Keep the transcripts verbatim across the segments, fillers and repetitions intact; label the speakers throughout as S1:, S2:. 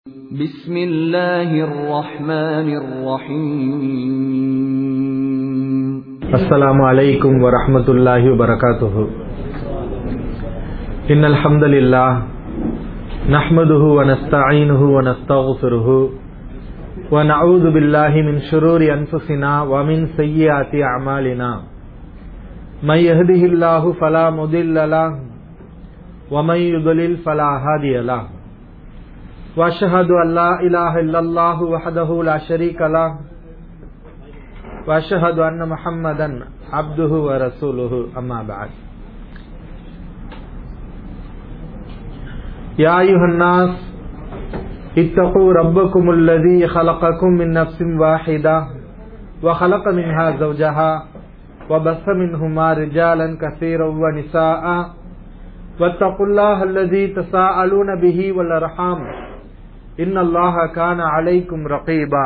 S1: بسم الله الرحمن الرحيم.
S2: السلام عليكم ورحمة الله وبركاته. إن الحمد لله نحمده ونستعينه ونستغفره ونعوذ بالله من شرور أنفسنا ومن سيئات أعمالنا. من يهده الله فلا مضل له ومن يضلل فلا هادي له. وأشهد أن لا إله إلا الله وحده لا شريك له وأشهد أن محمدا عبده ورسوله أما بعد. يا أيها الناس اتقوا ربكم الذي خلقكم من نفس واحدة وخلق منها زوجها وبث منهما رجالا كثيرا ونساء واتقوا الله الذي تساءلون به والأرحام إن الله كان عليكم رقيبا.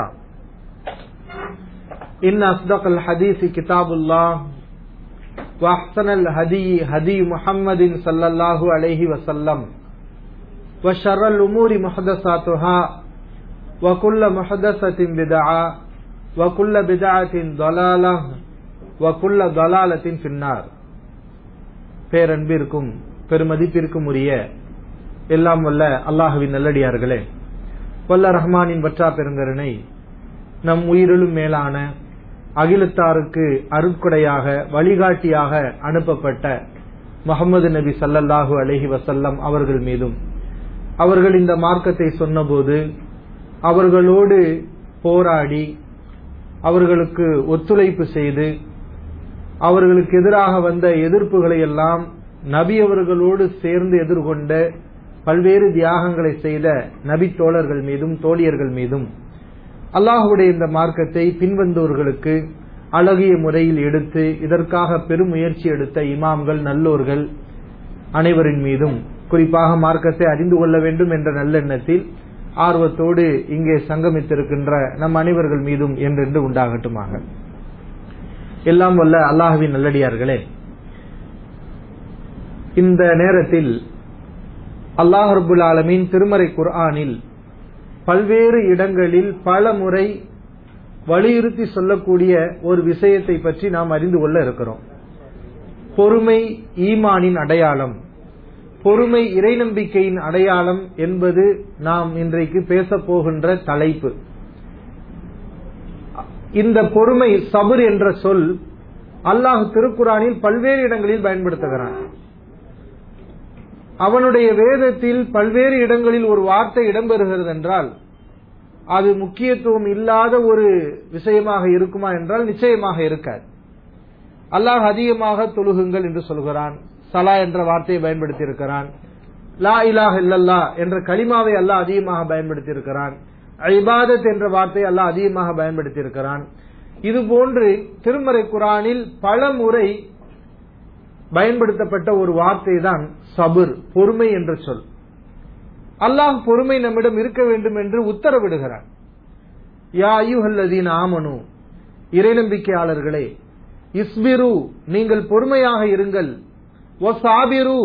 S2: إن أصدق الحديث كتاب الله وأحسن الهدي هدي محمد صلى الله عليه وسلم وشر الأمور محدثاتها وكل محدثة بدعة وكل بدعة ضلالة وكل ضلالة في النار. பேரன்பிற்கும் பெருமதிப்பிற்கும் உரிய எல்லாம் வல்ல அல்லாஹ்வின் நல்லடியார்களே, வல்ல ரஹ்மானின் வற்றா பெருங்கருணை நம் உயிரிலும் மேலான அகிலத்தாருக்கு அருட்கொடையாக வழிகாட்டியாக அனுப்பப்பட்ட முஹம்மது நபி ஸல்லல்லாஹு அலைஹி வஸல்லம் அவர்கள் மீதும், அவர்கள் இந்த மார்க்கத்தை சொன்னபோது அவர்களோடு போராடி அவர்களுக்கு ஒத்துழைப்பு செய்து அவர்களுக்கு எதிராக வந்த எதிர்ப்புகளை எல்லாம் நபி அவர்களோடு சேர்ந்து எதிர்கொண்ட பல்வேறு தியாகங்களை செய்த நபி தோழர்கள் மீதும் தோழியர்கள் மீதும், அல்லாஹ்வுடைய இந்த மார்க்கத்தை பின்வந்தோர்களுக்கு அழகிய முறையில் எடுத்து இதற்காக பெரும் முயற்சி எடுத்த இமாம்கள் நல்லோர்கள் அனைவரின் மீதும், குறிப்பாக மார்க்கத்தை அறிந்து கொள்ள வேண்டும் என்ற நல்லெண்ணத்தில் ஆர்வத்தோடு இங்கே சங்கமித்திருக்கின்ற நம் அனைவர்கள் மீதும் என்றென்று உண்டாகட்டுமாக. எல்லாம் வல்ல அல்லாஹ்வின் நல்லடியார்களே, இந்த நேரத்தில் அல்லாஹ் ரப்புல் ஆலமீன் திருமறை குர்ஆனில் பல்வேறு இடங்களில் பல முறை வலியுறுத்தி சொல்லக்கூடிய ஒரு விஷயத்தை பற்றி நாம் அறிந்து கொள்ள இருக்கிறோம். பொறுமை ஈமானின் அடையாளம், பொறுமை இறை நம்பிக்கையின் அடையாளம் என்பது நாம் இன்றைக்கு பேச போகின்ற தலைப்பு. இந்த பொறுமை சபர் என்ற சொல் அல்லாஹ் திருக்குர்ஆனில் பல்வேறு இடங்களில் பயன்படுத்துகிறான். அவனுடைய வேதத்தில் பல்வேறு இடங்களில் ஒரு வார்த்தை இடம்பெறுகிறது என்றால் அது முக்கியத்துவம் இல்லாத ஒரு விஷயமாக இருக்குமா என்றால் நிச்சயமாக இருக்காது. அல்லாஹ் அதிகமாக தொழுகுங்கள் என்று சொல்கிறான், சலா என்ற வார்த்தையை பயன்படுத்தி இருக்கிறான், லா இலாஹ இல்லல்லாஹ் என்ற கலிமாவை அல்லாஹ் அதிகமாக பயன்படுத்தி இருக்கிறான், இபாதத் என்ற வார்த்தையை அல்லாஹ் அதிகமாக பயன்படுத்தி இருக்கிறான். இது போன்று திருமறை குர்ஆனில் பல முறை பயன்படுத்தப்பட்ட ஒரு வார்த்தை தான் சபர், பொறுமை என்ற சொல். அல்லாஹ் பொறுமை நம்மிடம் இருக்க வேண்டும் என்று உத்தரவிடுகிறான். யா அய்யுஹல்லதீன ஆமனு, இறை நம்பிக்கையாளர்களே, இஸ்பிரு நீங்கள் பொறுமையாக இருங்கள், வஸாபிரு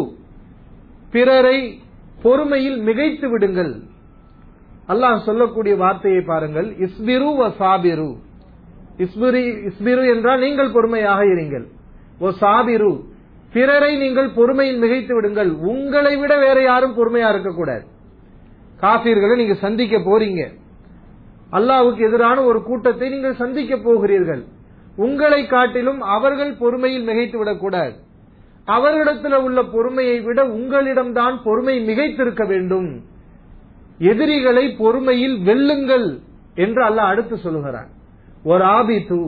S2: பிறரை பொறுமையில் மிகைத்து விடுங்கள். அல்லாஹ் சொல்லக்கூடிய வார்த்தையை பாருங்கள், இஸ்பிரு வஸாபிரு. இஸ்பிரு இஸ்பிரு என்றால் நீங்கள் பொறுமையாக இருங்கள், வஸாபிரு பிறரை நீங்கள் பொறுமையில் மிகைத்து விடுங்கள். உங்களை விட வேற யாரும் பொறுமையா இருக்கக்கூடாது. காஃபிர்களை நீங்க சந்திக்க போறீங்க, அல்லாஹ்வுக்கு எதிரான ஒரு கூட்டத்தை நீங்கள் சந்திக்க போகிறீர்கள். உங்களை காட்டிலும் அவர்கள் பொறுமையில் மிகைத்து விடக்கூடாது. அவர்களிடத்தில் உள்ள பொறுமையை விட உங்களிடம்தான் பொறுமை மிகைத்திருக்க வேண்டும். எதிரிகளை பொறுமையில் வெல்லுங்கள் என்று அல்லாஹ் அடுத்து சொல்லுகிறான். ஒரு ஆபித்து,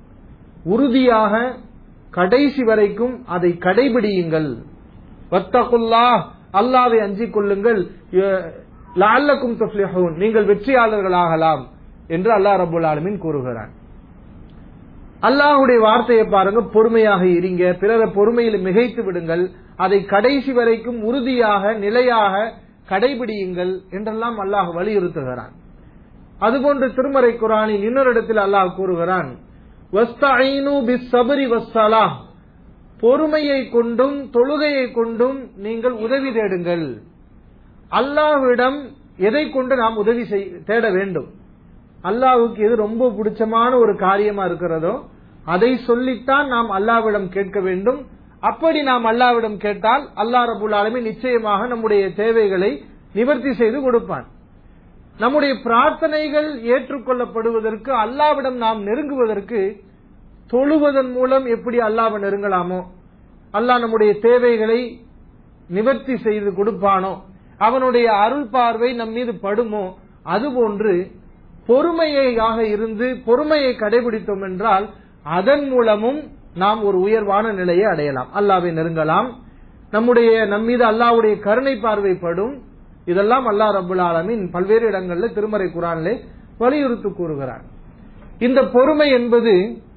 S2: உறுதியாக கடைசி வரைக்கும் அதை கடைபிடியுங்கள். வத்தகுல்லாஹ், அல்லாஹ்வை அஞ்சிக் கொள்ளுங்கள். லஅல்லக்கும் துஃப்லிஹூன், நீங்கள் வெற்றியாளர்களாகலாம் என்று அல்லாஹ் ரப்புல் ஆலமீன் கூறுகிறான். அல்லாஹ்வுடைய வார்த்தையை பாருங்க, பொறுமையாக இருங்க, பிறரை பொறுமையில் மிகைத்து விடுங்கள், அதை கடைசி வரைக்கும் உறுதியாக நிலையாக கடைபிடியுங்கள் என்றெல்லாம் அல்லாஹ் வலியுறுத்துகிறான். அதுபோன்று திருமறை குர்ஆனில் இன்னொரு இடத்தில் அல்லாஹ் கூறுகிறான், வஸ்தஈனு பிஸ்ஸப்ரி வஸ்ஸலாஹ், பொறுமையை கொண்டும் தொழுகையை கொண்டும் நீங்கள் உதவி தேடுங்கள். அல்லாஹ்விடம் எதை கொண்டு நாம் உதவி தேட வேண்டும்? அல்லாஹ்வுக்கு எது ரொம்ப பிடிச்சமான ஒரு காரியமா இருக்கிறதோ அதை சொல்லித்தான் நாம் அல்லாஹ்விடம் கேட்க வேண்டும். அப்படி நாம் அல்லாஹ்விடம் கேட்டால் அல்லாஹ் ரப்பல் ஆலமீன் நிச்சயமாக நம்முடைய தேவைகளை நிவர்த்தி செய்து கொடுப்பான். நம்முடைய பிரார்த்தனைகள் ஏற்றுக்கொள்ளப்படுவதற்கு, அல்லாஹ்விடம் நாம் நெருங்குவதற்கு தொழுவதன் மூலம் எப்படி அல்லாஹ்வை நெருங்கலாமோ, அல்லாஹ் நம்முடைய தேவைகளை நிவர்த்தி செய்து கொடுப்பானோ, அவனுடைய அருள் பார்வை நம் மீது படுமோ, அதுபோன்று பொறுமையாக இருந்து பொறுமையை கடைபிடித்தோம் என்றால் அதன் மூலமும் நாம் ஒரு உயர்வான நிலையை அடையலாம், அல்லாஹ்வை நெருங்கலாம். நம்முடைய நம் மீது அல்லாஹ்வுடைய கருணை பார்வை படும். இதெல்லாம் அல்லாஹ் ரப்பல் ஆலமீன் பல்வேறு இடங்களில் திருமறை குர்ஆனிலே வலியுறுத்தி கூறுகிறார். இந்த பொறுமை என்பது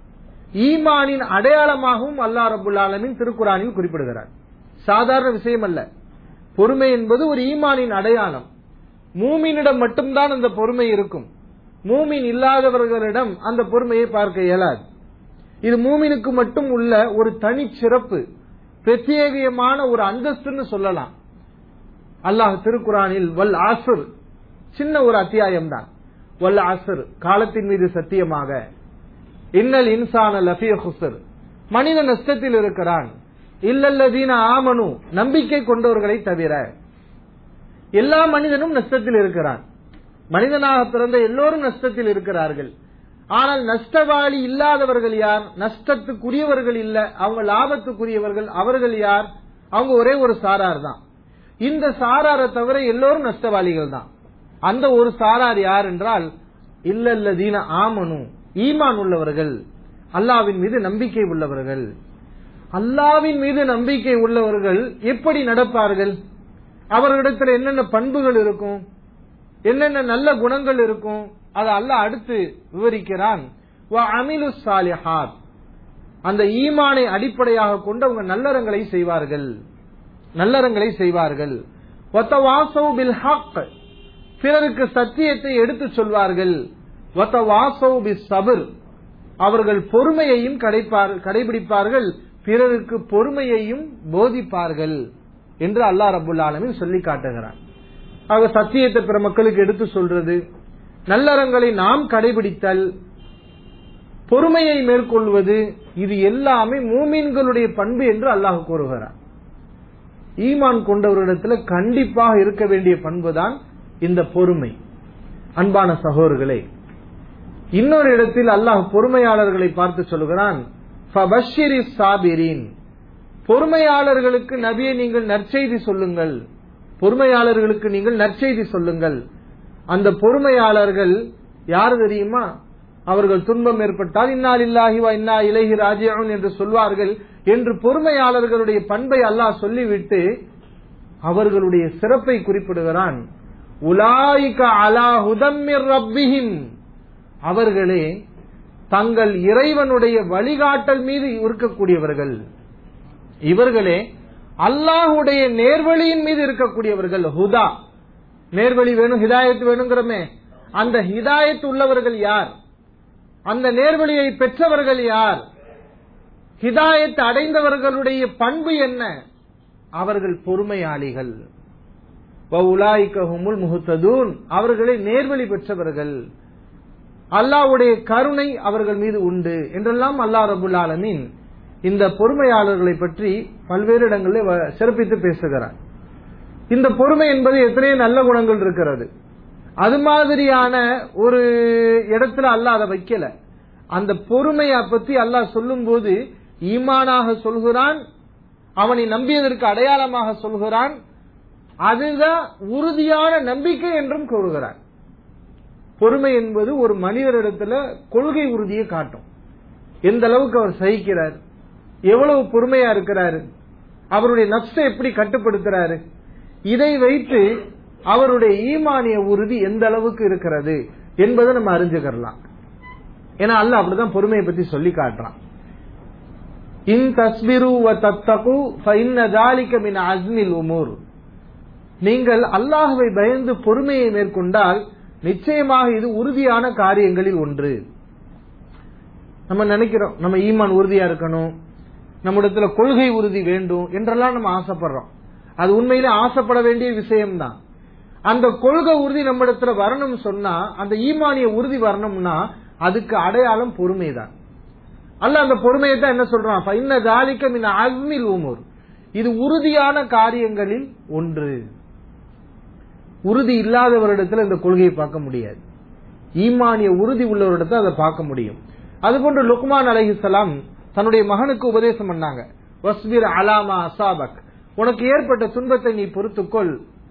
S2: ஈமானின் அடையாளமாகவும் அல்லாஹ் ரப்பல் ஆலமீன் திருக்குர்ஆனில் குறிப்பிடுகிறார். சாதாரண விஷயம் அல்ல. பொறுமை என்பது ஒரு ஈமானின் அடையாளம். மூமினிடம் மட்டும்தான் அந்த பொறுமை இருக்கும். மூமின் இல்லாதவர்களிடம் அந்த பொறுமையை பார்க்க இயலாது. இது மூமினுக்கு மட்டும் உள்ள ஒரு தனி சிறப்பு, பிரத்யேகமான ஒரு அந்தஸ்துன்னு சொல்லலாம். அல்லாஹ் திருக்குர்ஆனில் வல் அஸ்ர், சின்ன ஒரு அத்தியாயம் தான், வல் அஸ்ர், காலத்தின் மீது சத்தியமாக, இன்னல் இன்சான லஃபீ குஸ்ர், மனிதன் நஷ்டத்தில் இருக்கிறான், இல்லல்லதீன ஆமனு, நம்பிக்கை கொண்டவர்களை தவிர. எல்லா மனிதனும் நஷ்டத்தில் இருக்கிறான். மனிதனாக பிறந்த எல்லோரும் நஷ்டத்தில் இருக்கிறார்கள். ஆனால் நஷ்டவாளி இல்லாதவர்கள் யார்? நஷ்டத்துக்குரியவர்கள் இல்ல, அவங்க லாபத்துக்குரியவர்கள். அவர்கள் யார்? அவங்க ஒரே ஒரு சாரார் தான். இந்த சாராரை தவிர எல்லோரும் நஷ்டவாளிகள் தான். அந்த ஒரு சாரார் யார் என்றால் இல்லல்லதீன ஆமனு, ஈமான் உள்ளவர்கள், அல்லாஹ்வின் மீது நம்பிக்கை உள்ளவர்கள். அல்லாஹ்வின் மீது நம்பிக்கை உள்ளவர்கள் எப்படி நடப்பார்கள்? அவர்களிடத்தில் என்னென்ன பண்புகள் இருக்கும், என்னென்ன நல்ல குணங்கள் இருக்கும், அதை அல்லாஹ் அடுத்து விவரிக்கிறான். வ அமிலுஸ் சாலிஹாத், அந்த ஈமானை அடிப்படையாக கொண்டு அவங்க நல்லறங்களை செய்வார்கள், நல்லறங்களை செய்வார்கள். வதவாஸௌ பில் ஹக், பிறருக்கு சத்தியத்தை எடுத்து சொல்வார்கள். வதவாஸௌ பிஸ் ஸப்ர், அவர்கள் பொறுமையையும் கடைபிடிப்பார்கள், பிறருக்கு பொறுமையையும் போதிப்பார்கள் என்று அல்லாஹ் ரப்பல் ஆலமீன் சொல்லி காட்டுகிறான். ஆக சத்தியத்தை பிற மக்களுக்கு எடுத்து சொல்றது, நல்லறங்களை நாம் கடைபிடித்தல், பொறுமையை மேற்கொள்வது, இது எல்லாமே மூமின்களுடைய பண்பு என்று அல்லாஹ் கூறுகிறான். ஈமான் கொண்டவரிடத்தில் கண்டிப்பாக இருக்க வேண்டிய பண்புதான் இந்த பொறுமை. அன்பான சகோதரர்களே, இன்னொரு இடத்தில் அல்லாஹ் பொறுமையாளர்களை பார்த்து சொல்கிறான், ஃபபஷ்ஷிரிஸ் சாபிரீன், பொறுமையாளர்களுக்கு நபியை நீங்கள் நற்செய்தி சொல்லுங்கள், பொறுமையாளர்களுக்கு நீங்கள் நற்செய்தி சொல்லுங்கள். அந்த பொறுமையாளர்கள் யார் தெரியுமா? அவர்கள் துன்பம் ஏற்பட்டால் இன்னா லில்லாஹி வ இன்னா இலைஹி ராஜிஊன் என்று சொல்வார்கள் என்று பொறுமையாளர்களுடைய பண்பை அல்லாஹ் சொல்லிவிட்டு அவர்களுடைய சிறப்பை குறிப்பிடுகிறான். உலாயிக அலா ஹுதம் மிர் ரப்பிஹிம், அவர்களே தங்கள் இறைவனுடைய வழிகாட்டல் மீது இருக்கக்கூடியவர்கள், இவர்களே அல்லாஹுடைய நேர்வழியின் மீது இருக்கக்கூடியவர்கள். ஹுதா, நேர்வழி வேணும், ஹிதாயத் வேணுங்கிறமே, அந்த ஹிதாயத் உள்ளவர்கள் யார்? அந்த நேர்வழியை பெற்றவர்கள் யார்? ஹிதாயத் அடைந்தவர்களுடைய பண்பு என்ன? அவர்கள் பொறுமையாளிகள். வஉலாயிக ஹுமுல் முஹ்ததூன், அவர்களை நேர்வழி பெற்றவர்கள், அல்லாஹ்வுடைய கருணை அவர்கள் மீது உண்டு என்றெல்லாம் அல்லாஹ் ரப்பல் ஆலமீன் இந்த பொறுமையாளர்களை பற்றி பல்வேறு இடங்களில் சிறப்பித்து பேசுகிறார். இந்த பொறுமை என்பது எத்தனையோ நல்ல குணங்கள் இருக்கிறது. அது மாதிரியான ஒரு இடத்துல அல்லாஹ் அதை வைக்கல. அந்த பொறுமையை பற்றி அல்லாஹ் சொல்லும் போது ஈமானாக சொல்கிறான், அவனை நம்பியதற்கு அடையாளமாக சொல்கிறான், அதுதான் உறுதியான நம்பிக்கை என்றும் கூறுகிறான். பொறுமை என்பது ஒரு மனிதரிடத்துல கொள்கை உறுதியை காட்டும். எந்த அளவுக்கு அவர் சகிக்கிறார், எவ்வளவு பொறுமையா இருக்கிறாரு, அவருடைய நப்சை எப்படி கட்டுப்படுத்துறாரு, இதை வைத்து அவருடைய ஈமானிய உறுதி எந்த அளவுக்கு இருக்கிறது என்பதை நம்ம அறிஞ்சுக்கலாம். ஏன்னா அல்லாஹ் அப்படிதான் பொறுமையை பத்தி சொல்லி காட்டுறான். இன் தஸ்பிரு வ தத்தகு ஃபஇன்ன ذلك மின் அஸ்மில் உமூர், நீங்கள் அல்லாஹ்வை பயந்து பொறுமையை மேற்கொண்டால் நிச்சயமாக இது உறுதியான காரியங்களில் ஒன்று. நம்ம நினைக்கிறோம் நம்ம ஈமான் உறுதியா இருக்கணும், நம்மிடத்துல கொள்கை உறுதி வேண்டும் என்றெல்லாம் நம்ம ஆசைப்படுறோம். அது உண்மையிலே ஆசைப்பட வேண்டிய விஷயம்தான். அந்த கொள்கை உறுதி நம்ம இடத்துல வரணும் சொன்னா, அந்த ஈமானிய உறுதி வரணும்னா அதுக்கு அடையாளம் பொறுமைதான். அல்ல அந்த பொறுமையை தான் என்ன சொல்றான், இன்ன ذَلِكَ مِنْ عَزْمِ الْأُمُورِ, இது உறுதியான காரியங்களில் ஒன்று. உறுதி இல்லாதவரிடத்துல இந்த கொள்கையை பார்க்க முடியாது. ஈமானிய உறுதி உள்ளவரிடத்துல அதை பார்க்க முடியும். அதுபோன்று லுக்மான் அலைஹிஸ்ஸலாம் தன்னுடைய மகனுக்கு உபதேசம் பண்ணாங்க, வஸ்பிர் அலாமா அசாபக், உனக்கு ஏற்பட்ட துன்பத்தை நீ பொறுத்துக்கொள்.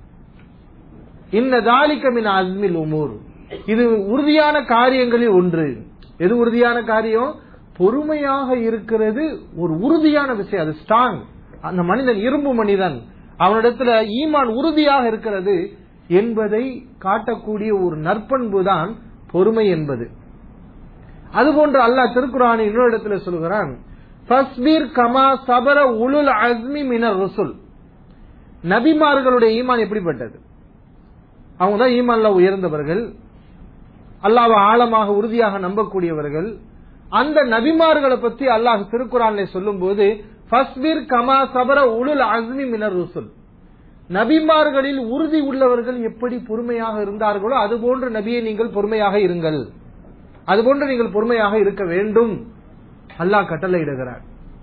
S2: இன்ன ذَلِكَ مِنْ عَزْمِ الْأُمُورِ, இது உறுதியான காரியங்களில் ஒன்று. எது உறுதியான காரியம்? பொறுமையாக இருக்கிறது ஒரு உறுதியான விஷயம், அது ஸ்ட்ராங். அந்த மனிதன் இரும்பு மனிதன், அவனிடத்துல ஈமான் உறுதியாக இருக்கிறது என்பதை காட்டக்கூடிய ஒரு நற்பண்பு தான் பொறுமை என்பது. அதுபோன்று அல்லாஹ் திருக்குர்ஆனில் இன்னொரு இடத்துல சொல்கிறான், ஃபஸ்பிர் கமா சபர உலுல் அஸ்மி மினர் ருசுல். நபிமார்களுடைய ஈமான் எப்படிப்பட்டது? அவங்க தான் ஈமான்ல உயர்ந்தவர்கள், அல்லாஹ்வை ஆழமாக உறுதியாக நம்பக்கூடியவர்கள். அந்த நபிமார்களை பத்தி அல்லாஹ் திருக்குர்ஆனிலே சொல்லும் போது ஃபஸ்பிர் கமா சபர உலுல் அஸ்மி மினர் ருசுல், நபிமார்களில் உறுதி உள்ளவர்கள் எப்படி பொறுமையாக இருந்தார்களோ அதுபோன்று நபியை நீங்கள் பொறுமையாக இருங்கள், அதுபோன்று நீங்கள் பொறுமையாக இருக்க வேண்டும் அல்லாஹ் கட்டளையிடுகிறார்.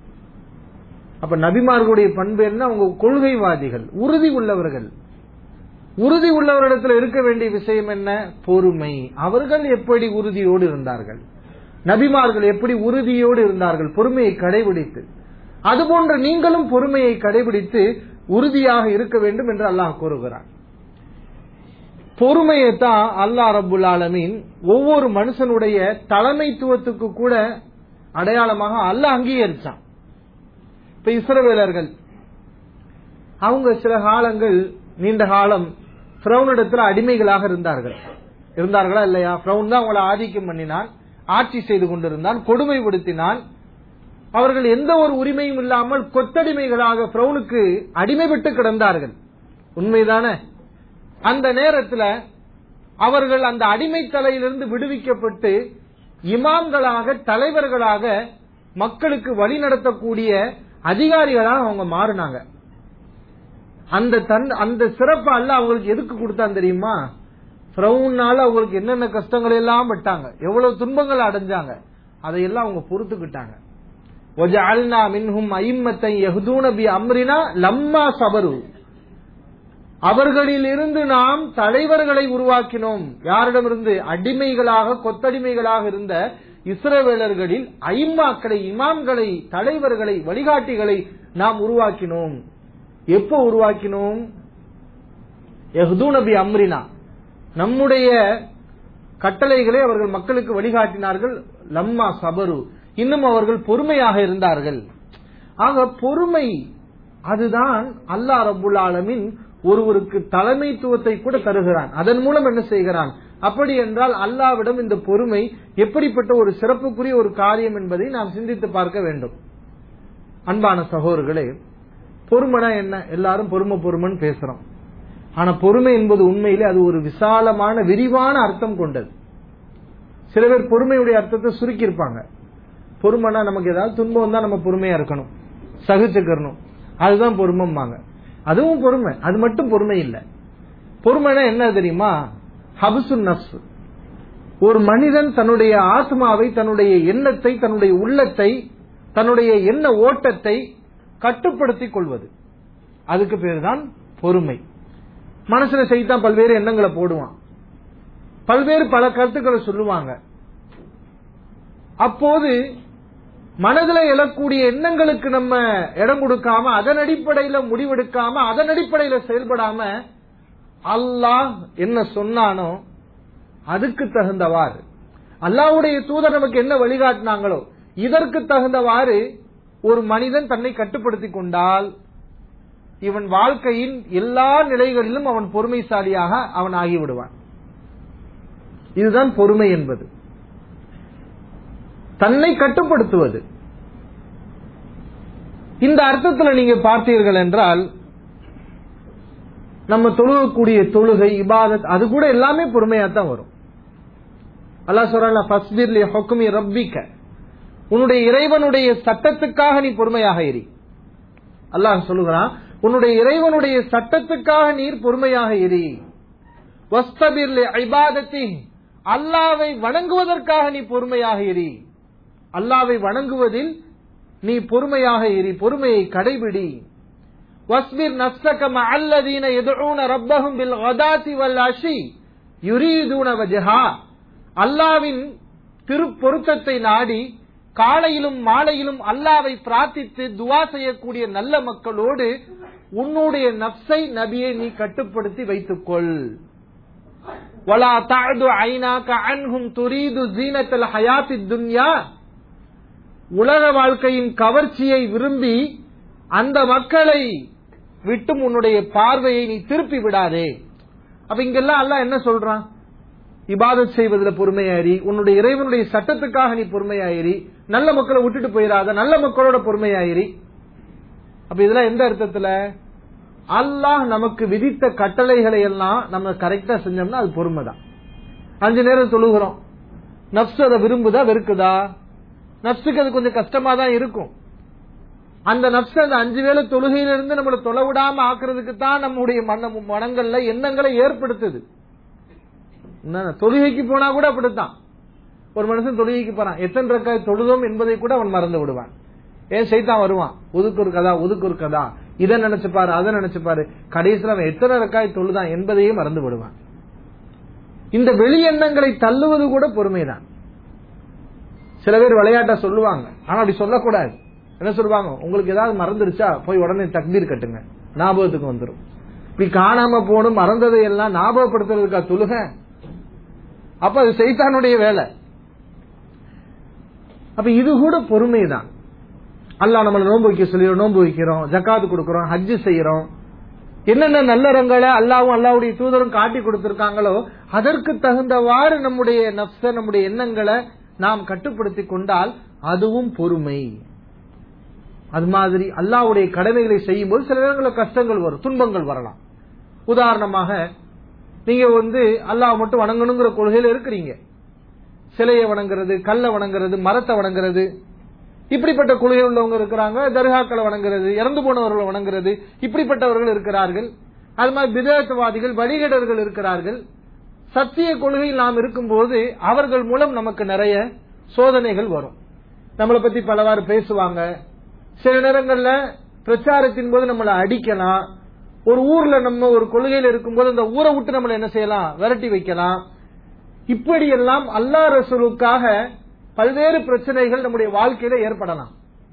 S2: அப்ப நபிமார்களுடைய பண்பு என்ன? அவங்க கொள்கைவாதிகள், உறுதி உள்ளவர்கள். உறுதி உள்ளவரிடத்தில் இருக்க வேண்டிய விஷயம் என்ன? பொறுமை. அவர்கள் எப்படி உறுதியோடு இருந்தார்கள், நபிமார்கள் எப்படி உறுதியோடு இருந்தார்கள், பொறுமையை கடைபிடித்து. அதுபோன்று நீங்களும் பொறுமையை கடைபிடித்து உறுதியாக இருக்க வேண்டும் என்று அல்லாஹ் கூறுகிறார். பொறுமையை தான் அல்லாஹ் ரப்புல் ஆலமீன் ஒவ்வொரு மனுஷனுடைய தலைமைத்துவத்துக்கு கூட அடையாளமாக அல்லாஹ் அங்கீகரிச்சான். இப்ப இஸ்ரவேலர்கள் அவங்க சில காலங்கள், நீண்ட காலம் ஃபிரௌனிடத்தில் அடிமைகளாக இருந்தார்கள். இருந்தார்களா இல்லையா? ஃபிரௌன் தான் அவங்களை ஆதிக்கம் பண்ணினான், ஆட்சி செய்து கொண்டிருந்தான், கொடுமைப்படுத்தினான். அவர்கள் எந்த ஒரு உரிமையும் இல்லாமல் கொத்தடிமைகளாக ஃபிரௌனுக்கு அடிமைப்பட்டு கிடந்தார்கள். உண்மைதானே? அந்த நேரத்தில் அவர்கள் அந்த அடிமை தலையிலிருந்து விடுவிக்கப்பட்டு இமாம்களாக, தலைவர்களாக, மக்களுக்கு வழி நடத்தக்கூடிய அதிகாரிகளாக அவங்க மாறினாங்க. அந்த தன் அந்த சிறப்பு அல்லாஹ் அவங்களுக்கு எதுக்கு கொடுத்தான் தெரியுமா? ஃபிரௌனால அவங்களுக்கு என்னென்ன கஷ்டங்கள் எல்லாம் பட்டாங்க, எவ்வளவு துன்பங்கள் அடைஞ்சாங்க, அதையெல்லாம் அவங்க பொறுத்துக்கிட்டாங்க. வஜஅல்னா மின்ஹும் அய்யிம்மத்தன் யஹ்தூன பி அம்ரினா லம்மா சபரு, அவர்களில் இருந்து நாம் தலைவர்களை உருவாக்கினோம். யாரிடமிருந்து? அடிமைகளாக, கொத்தடிமைகளாக இருந்த இஸ்ரவேலர்களில் ஐம்மாக்களை, இமாம்களை, தலைவர்களை, வழிகாட்டிகளை நாம் உருவாக்கினோம். எப்போ உருவாக்கினோம்? யஹ்தூன பி அம்ரினா, நம்முடைய கட்டளைகளை அவர்கள் மக்களுக்கு வழிகாட்டினார்கள். லம்மா சபரு, இன்னும் அவர்கள் பொறுமையாக இருந்தார்கள். ஆக பொறுமை அதுதான் அல்லாஹ் ரப்புல் ஆலமீன் ஒருவருக்கு தலைமைத்துவத்தை கூட தருகிறான். அதன் மூலம் என்ன செய்கிறான்? அப்படி என்றால் அல்லாஹ்விடம் இந்த பொறுமை எப்படிப்பட்ட ஒரு சிறப்புக்குரிய ஒரு காரியம் என்பதை நாம் சிந்தித்து பார்க்க வேண்டும். அன்பான சகோதரர்களே, பொறுமைனா என்ன? எல்லாரும் பொறுமை பொறுமைன்னு பேசுறோம். ஆனா பொறுமை என்பது உண்மையிலே அது ஒரு விசாலமான, விரிவான அர்த்தம் கொண்டது. சில பேர் பொறுமையுடைய அர்த்தத்தை சுருக்கி இருப்பாங்க. பொறுமைனா நமக்கு ஏதாவது துன்பம் தான் நம்ம பொறுமையா இருக்கணும், சகிச்சுக்கணும், அதுதான் பொறுமைம்பாங்க. அதுவும் பொறுமை, அது மட்டும் பொறுமை இல்ல. பொறுமைனா என்ன தெரியுமா? ஹப்சுன் நஃப்ஸ். ஒரு மனிதன் தன்னுடைய ஆத்மாவை, தன்னுடைய எண்ணத்தை, தன்னுடைய உள்ளத்தை, தன்னுடைய எண்ண ஓட்டத்தை கட்டுப்படுத்திக் கொள்வது, அதுக்கு பேர் தான் பொறுமை. மனசுல செய்தான் பல்வேறு எண்ணங்களை போடுவான், பல்வேறு பல கருத்துக்களை சொல்லுவாங்க. அப்போது மனதில் எழக்கூடிய எண்ணங்களுக்கு நம்ம இடம் கொடுக்காம, அதன் அடிப்படையில முடிவெடுக்காம, அதன் அடிப்படையில செயல்படாம, அல்லாஹ் என்ன சொன்னானோ அதுக்கு தகுந்தவாறு, அல்லாஹ்வுடைய தூதர் நமக்கு என்ன வழிகாட்டினாங்களோ இதற்கு தகுந்தவாறு ஒரு மனிதன் தன்னை கட்டுப்படுத்திக் கொண்டால் இவன் வாழ்க்கையின் எல்லா நிலைகளிலும் அவன் பொறுமைசாலியாக அவன் ஆகிவிடுவான். இதுதான் பொறுமை என்பது, தன்னை கட்டுப்படுத்துவது. இந்த அர்த்தத்தில் நீங்க பார்த்தீர்கள் என்றால் நம்ம தொழுகக்கூடிய தொழுகை, இபாதத், அது கூட எல்லாமே பொறுமையாத்தான் வரும். அல்லாஹ் சொல்றான், ஃபஸ்பிர் லி ஹுக்மி ரப்பிக, உன்னுடைய இறைவனுடைய சட்டத்துக்காக நீ பொறுமையாக இரு. அல்லாஹ் சொல்லுகிறான், உன்னுடைய இறைவனுடைய சட்டத்துக்காக நீர் பொறுமையாக இரு. வஸ்தபிர் லிஇபாதத்தி, அல்லாஹ்வை வணங்குவதற்காக நீ பொறுமையாக இரு. அல்லாஹ்வை வணங்குவதில் நீ பொறுமையாக இரு, பொறுமையை கடைபிடி. வஸ்பிர் நஃப்ஸக மஅல்லதீன யதுஊன ரப்பஹும் பில் கதாத்தி வல் அஷி யுரீதுன வஜ்ஹா, அல்லாஹ்வின் திருப்பொருத்தத்தை நாடி காலையிலும் மாலையிலும் அல்லாஹ்வை பிரார்த்தித்து துஆ செய்யக்கூடிய நல்ல மக்களோடு உன்னுடைய நஃப்ஸை நபியை நீ கட்டுப்படுத்தி வைத்துக்கொள். வலா தஅது ஐனாக அன்ஹும் துரீது ஸீனத்தல் ஹயாத்தித் துன்யா, உலக வாழ்க்கையின் கவர்ச்சியை விரும்பி அந்த மக்களை விட்டும் உன்னுடைய பார்வையை நீ திருப்பி விடாதே. அப்ப இங்கெல்லாம் அல்லாஹ் என்ன சொல்றான்? இபாதத் செய்வதில் பொறுமையாயிரி, உன்னுடைய இறைவனுடைய சட்டத்துக்காக நீ பொறுமையாயிரி, நல்ல மக்களை விட்டுட்டு போயிடாத, நல்ல மக்களோட பொறுமையாயிரி. அப்ப இதெல்லாம் எந்த அர்த்தத்துல? அல்லாஹ் நமக்கு விதித்த கட்டளைகளை எல்லாம் நம்ம கரெக்டா செஞ்சோம்னா அது பொறுமைதான். அஞ்சு நேரம் தொழுகிறோம், நஃப்ஸ் அதை விரும்புதா வெறுக்குதா? நஃப்ஸுக்கு அது கொஞ்சம் கஷ்டமா தான் இருக்கும். அந்த நஃப்ஸ் அந்த அஞ்சு வேளை தொழுகையிலிருந்து நம்மளை தொலை விடாம ஆக்குறதுக்கு தான் நம்முடைய மனங்கள்ல எண்ணங்களை ஏற்படுத்துது. தொழுகைக்கு போனா கூட அப்படித்தான். ஒரு மனுஷன் தொழுகைக்கு போறான், எத்தனை ரக்காய் தொழுதோம் என்பதை கூட அவன் மறந்து விடுவான். ஏன் சைத்தான் வருவான், ஒதுக்கு ஒரு கதா ஒதுக்கு ஒரு கதா, இதை நினைச்சுப்பாரு அதை நினைச்சுப்பாரு, கடைசியில் அவன் எத்தனை ரக்காய் தொழுதான் என்பதையே மறந்து விடுவான். இந்த வெளி எண்ணங்களை தள்ளுவது கூட பொறுமைதான். சில பேர் விளையாட்டா சொல்லுவாங்க, ஆனா அப்படி சொல்லக்கூடாது. என்ன சொல்லுவாங்க? உங்களுக்கு ஏதாவது மறந்துருச்சா போய் உடனே தக்பீர் கட்டுங்க, ஞாபகத்துக்கு வந்துடும். இப்படி காணாம போனும் மறந்ததை எல்லாம் ஞாபகப்படுத்துறதுக்கா தொழுக? அப்ப அது சைத்தானுடைய வேலை. அப்ப இது கூட பொறுமைதான். அல்லாஹ் நம்மளை நோன்பு வைக்க சொல்லி நோன்பு வைக்கிறோம், ஜக்காத்து கொடுக்கிறோம், ஹஜ்ஜு செய்யறோம், என்னென்ன நல்லறங்களை அல்லாவும் அல்லாவுடைய தூதரும் காட்டி கொடுத்திருக்காங்களோ அதற்கு தகுந்தவாறு நம்முடைய நஃப்ஸ நம்முடைய எண்ணங்களை நாம் கட்டுப்படுத்தி கொண்டால் அதுவும் பொறுமை. அது மாதிரி அல்லாஹ்வுடைய கடமைகளை செய்யும் போது சில நேரங்களில் கஷ்டங்கள் வரும், துன்பங்கள் வரலாம். உதாரணமாக நீங்க வந்து அல்லாஹ் மட்டும் வணங்கணுங்கிற கொள்கையில இருக்கிறீங்க, சிலையை வணங்குறது, கல்லை வணங்குறது, மரத்தை வணங்குறது, இப்படிப்பட்ட கொள்கை உள்ளவங்க இருக்கிறாங்க. தர்காக்களை வணங்குறது, இறந்து போனவர்களை வணங்குறது, இப்படிப்பட்டவர்கள் இருக்கிறார்கள். அது மாதிரி பிதஅத்வாதிகள் வழிகேடர்கள் இருக்கிறார்கள். சத்திய கொள்கையில் நாம் இருக்கும்போது அவர்கள் மூலம் நமக்கு நிறைய சோதனைகள் வரும். நம்மளை பத்தி பலவாறு பேசுவாங்க. சில நேரங்கள்ல பிரச்சாரத்தின் போது நம்மளை அடிக்கலாம். ஒரு ஊர்ல நம்ம ஒரு கொள்கையில் இருக்கும்போது அந்த ஊரை விட்டு நம்மளை என்ன செய்யலாம், விரட்டி வைக்கலாம். இப்படியெல்லாம் அல்லாஹ் ரசூலுக்காக பல்வேறு பிரச்சனைகள் நம்முடைய வாழ்க்கையில ஏற்படலாம்.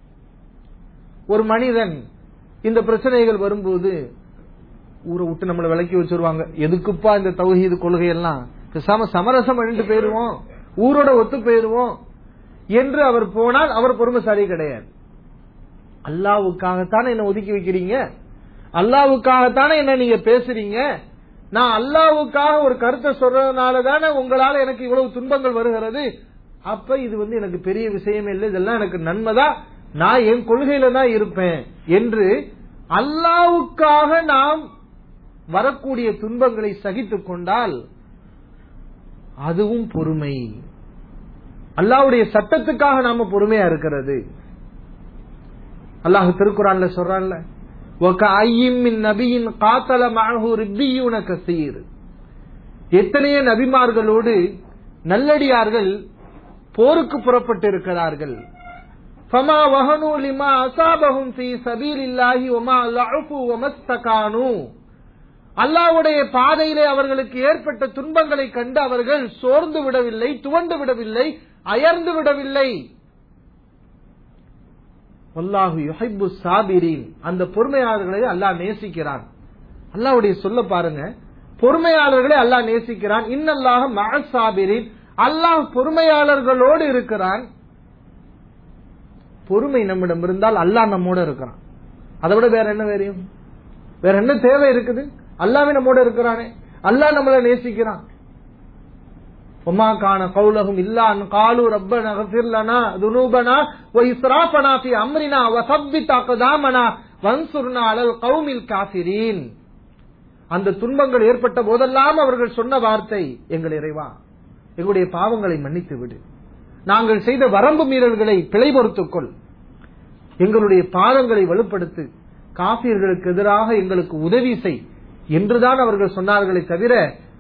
S2: ஒரு மனிதன் இந்த பிரச்சனைகள் வரும்போது ஊரை விட்டு நம்மளை விலக்கி வச்சிருவாங்க. எதுக்குப்பா இந்த தௌஹீது கொள்கையெல்லாம், பேசாம சமரசம் பண்ணிட்டு போயிருவோம், ஊரோட ஒத்து போயிருவோம் என்று அவர் போனால் அவர் பொறுமைசாலி கிடையாது. அல்லாஹ்வுக்காகத்தானே என்ன ஒதுக்கி வைக்கிறீங்க, அல்லாஹ்வுக்காகத்தானே என்ன நீங்க பேசுறீங்க, நான் அல்லாஹ்வுக்காக ஒரு கருத்தை சொல்றதுனால தானே உங்களால எனக்கு இவ்வளவு துன்பங்கள் வருகிறது. அப்ப இது வந்து எனக்கு பெரிய விஷயமே இல்லை, இதெல்லாம் எனக்கு நன்மைதான், நான் என் கொள்கையில தான் இருப்பேன் என்று அல்லாஹ்வுக்காக நாம் வரக்கூடிய துன்பங்களை சகித்துக் கொண்டால் அதுவும் பொறுமை. அல்லாஹ்வுடைய சட்டத்துக்காக நாம பொறுமையா இருக்கிறது. அல்லாஹ் திருக்குர்ஆன்ல சொல்றான்ல, வகஅய்யிம் மின் நபியின் காத்தல மஅஹு ரிப்பியூன கஸீர், எத்தனையோ நபிமார்களோடு நல்லடியார்கள் போருக்கு புறப்பட்டு இருக்கிறார்கள். ஃபமா வஹனு லிமா அஸாபஹும் ஃபீ ஸபீலில்லாஹி வமா லஅஃபு வமஸ்தகானு, அல்லாஹ்வுடைய பாதையிலே அவர்களுக்கு ஏற்பட்ட துன்பங்களை கண்டு அவர்கள் சோர்ந்து விடவில்லை, துவண்டு விடவில்லை, அயர்ந்து விடவில்லை. வல்லாஹு யுஹிப்பு ஸாபிரீன், அந்த பொறுமையாளர்களை அல்லாஹ் நேசிக்கிறான். அல்லாஹ்வுடைய சொல்ல பாருங்க, பொறுமையாளர்களை அல்லாஹ் நேசிக்கிறான். இன்னல்லாஹ மஅஸ் ஸாபிரீன், அல்லாஹ் பொறுமையாளர்களோடு இருக்கிறான். பொறுமை நம்மிடம் இருந்தால் அல்லாஹ் நம்மோட இருக்கிறான். அதை விட வேற என்ன வேறையும் வேற என்ன தேவை இருக்குது? அல்லாஹ்வே நம்மோட இருக்கிறானே, அல்லாஹ் நம்மளை நேசிக்கிறான். وما كان قولهم الا ان قالوا ربنا اغفر لنا ذنوبنا واسرافنا في امرنا وثبت اقدامنا وانصرنا على القوم الكافرين. அந்த துன்பங்கள் ஏற்பட்ட போதெல்லாம் அவர்கள் சொன்ன வார்த்தை, எங்கள் இறைவா எங்களுடைய பாவங்களை மன்னித்து விடு, நாங்கள் செய்த வரம்பு மீறல்களை பிழை பொறுத்துக்கொள், எங்களுடைய பாதங்களை வலுப்படுத்து, காபிர்களுக்கு எதிராக எங்களுக்கு உதவி செய் என்றுதான் அவர்கள் சொன்னார்களே தவிர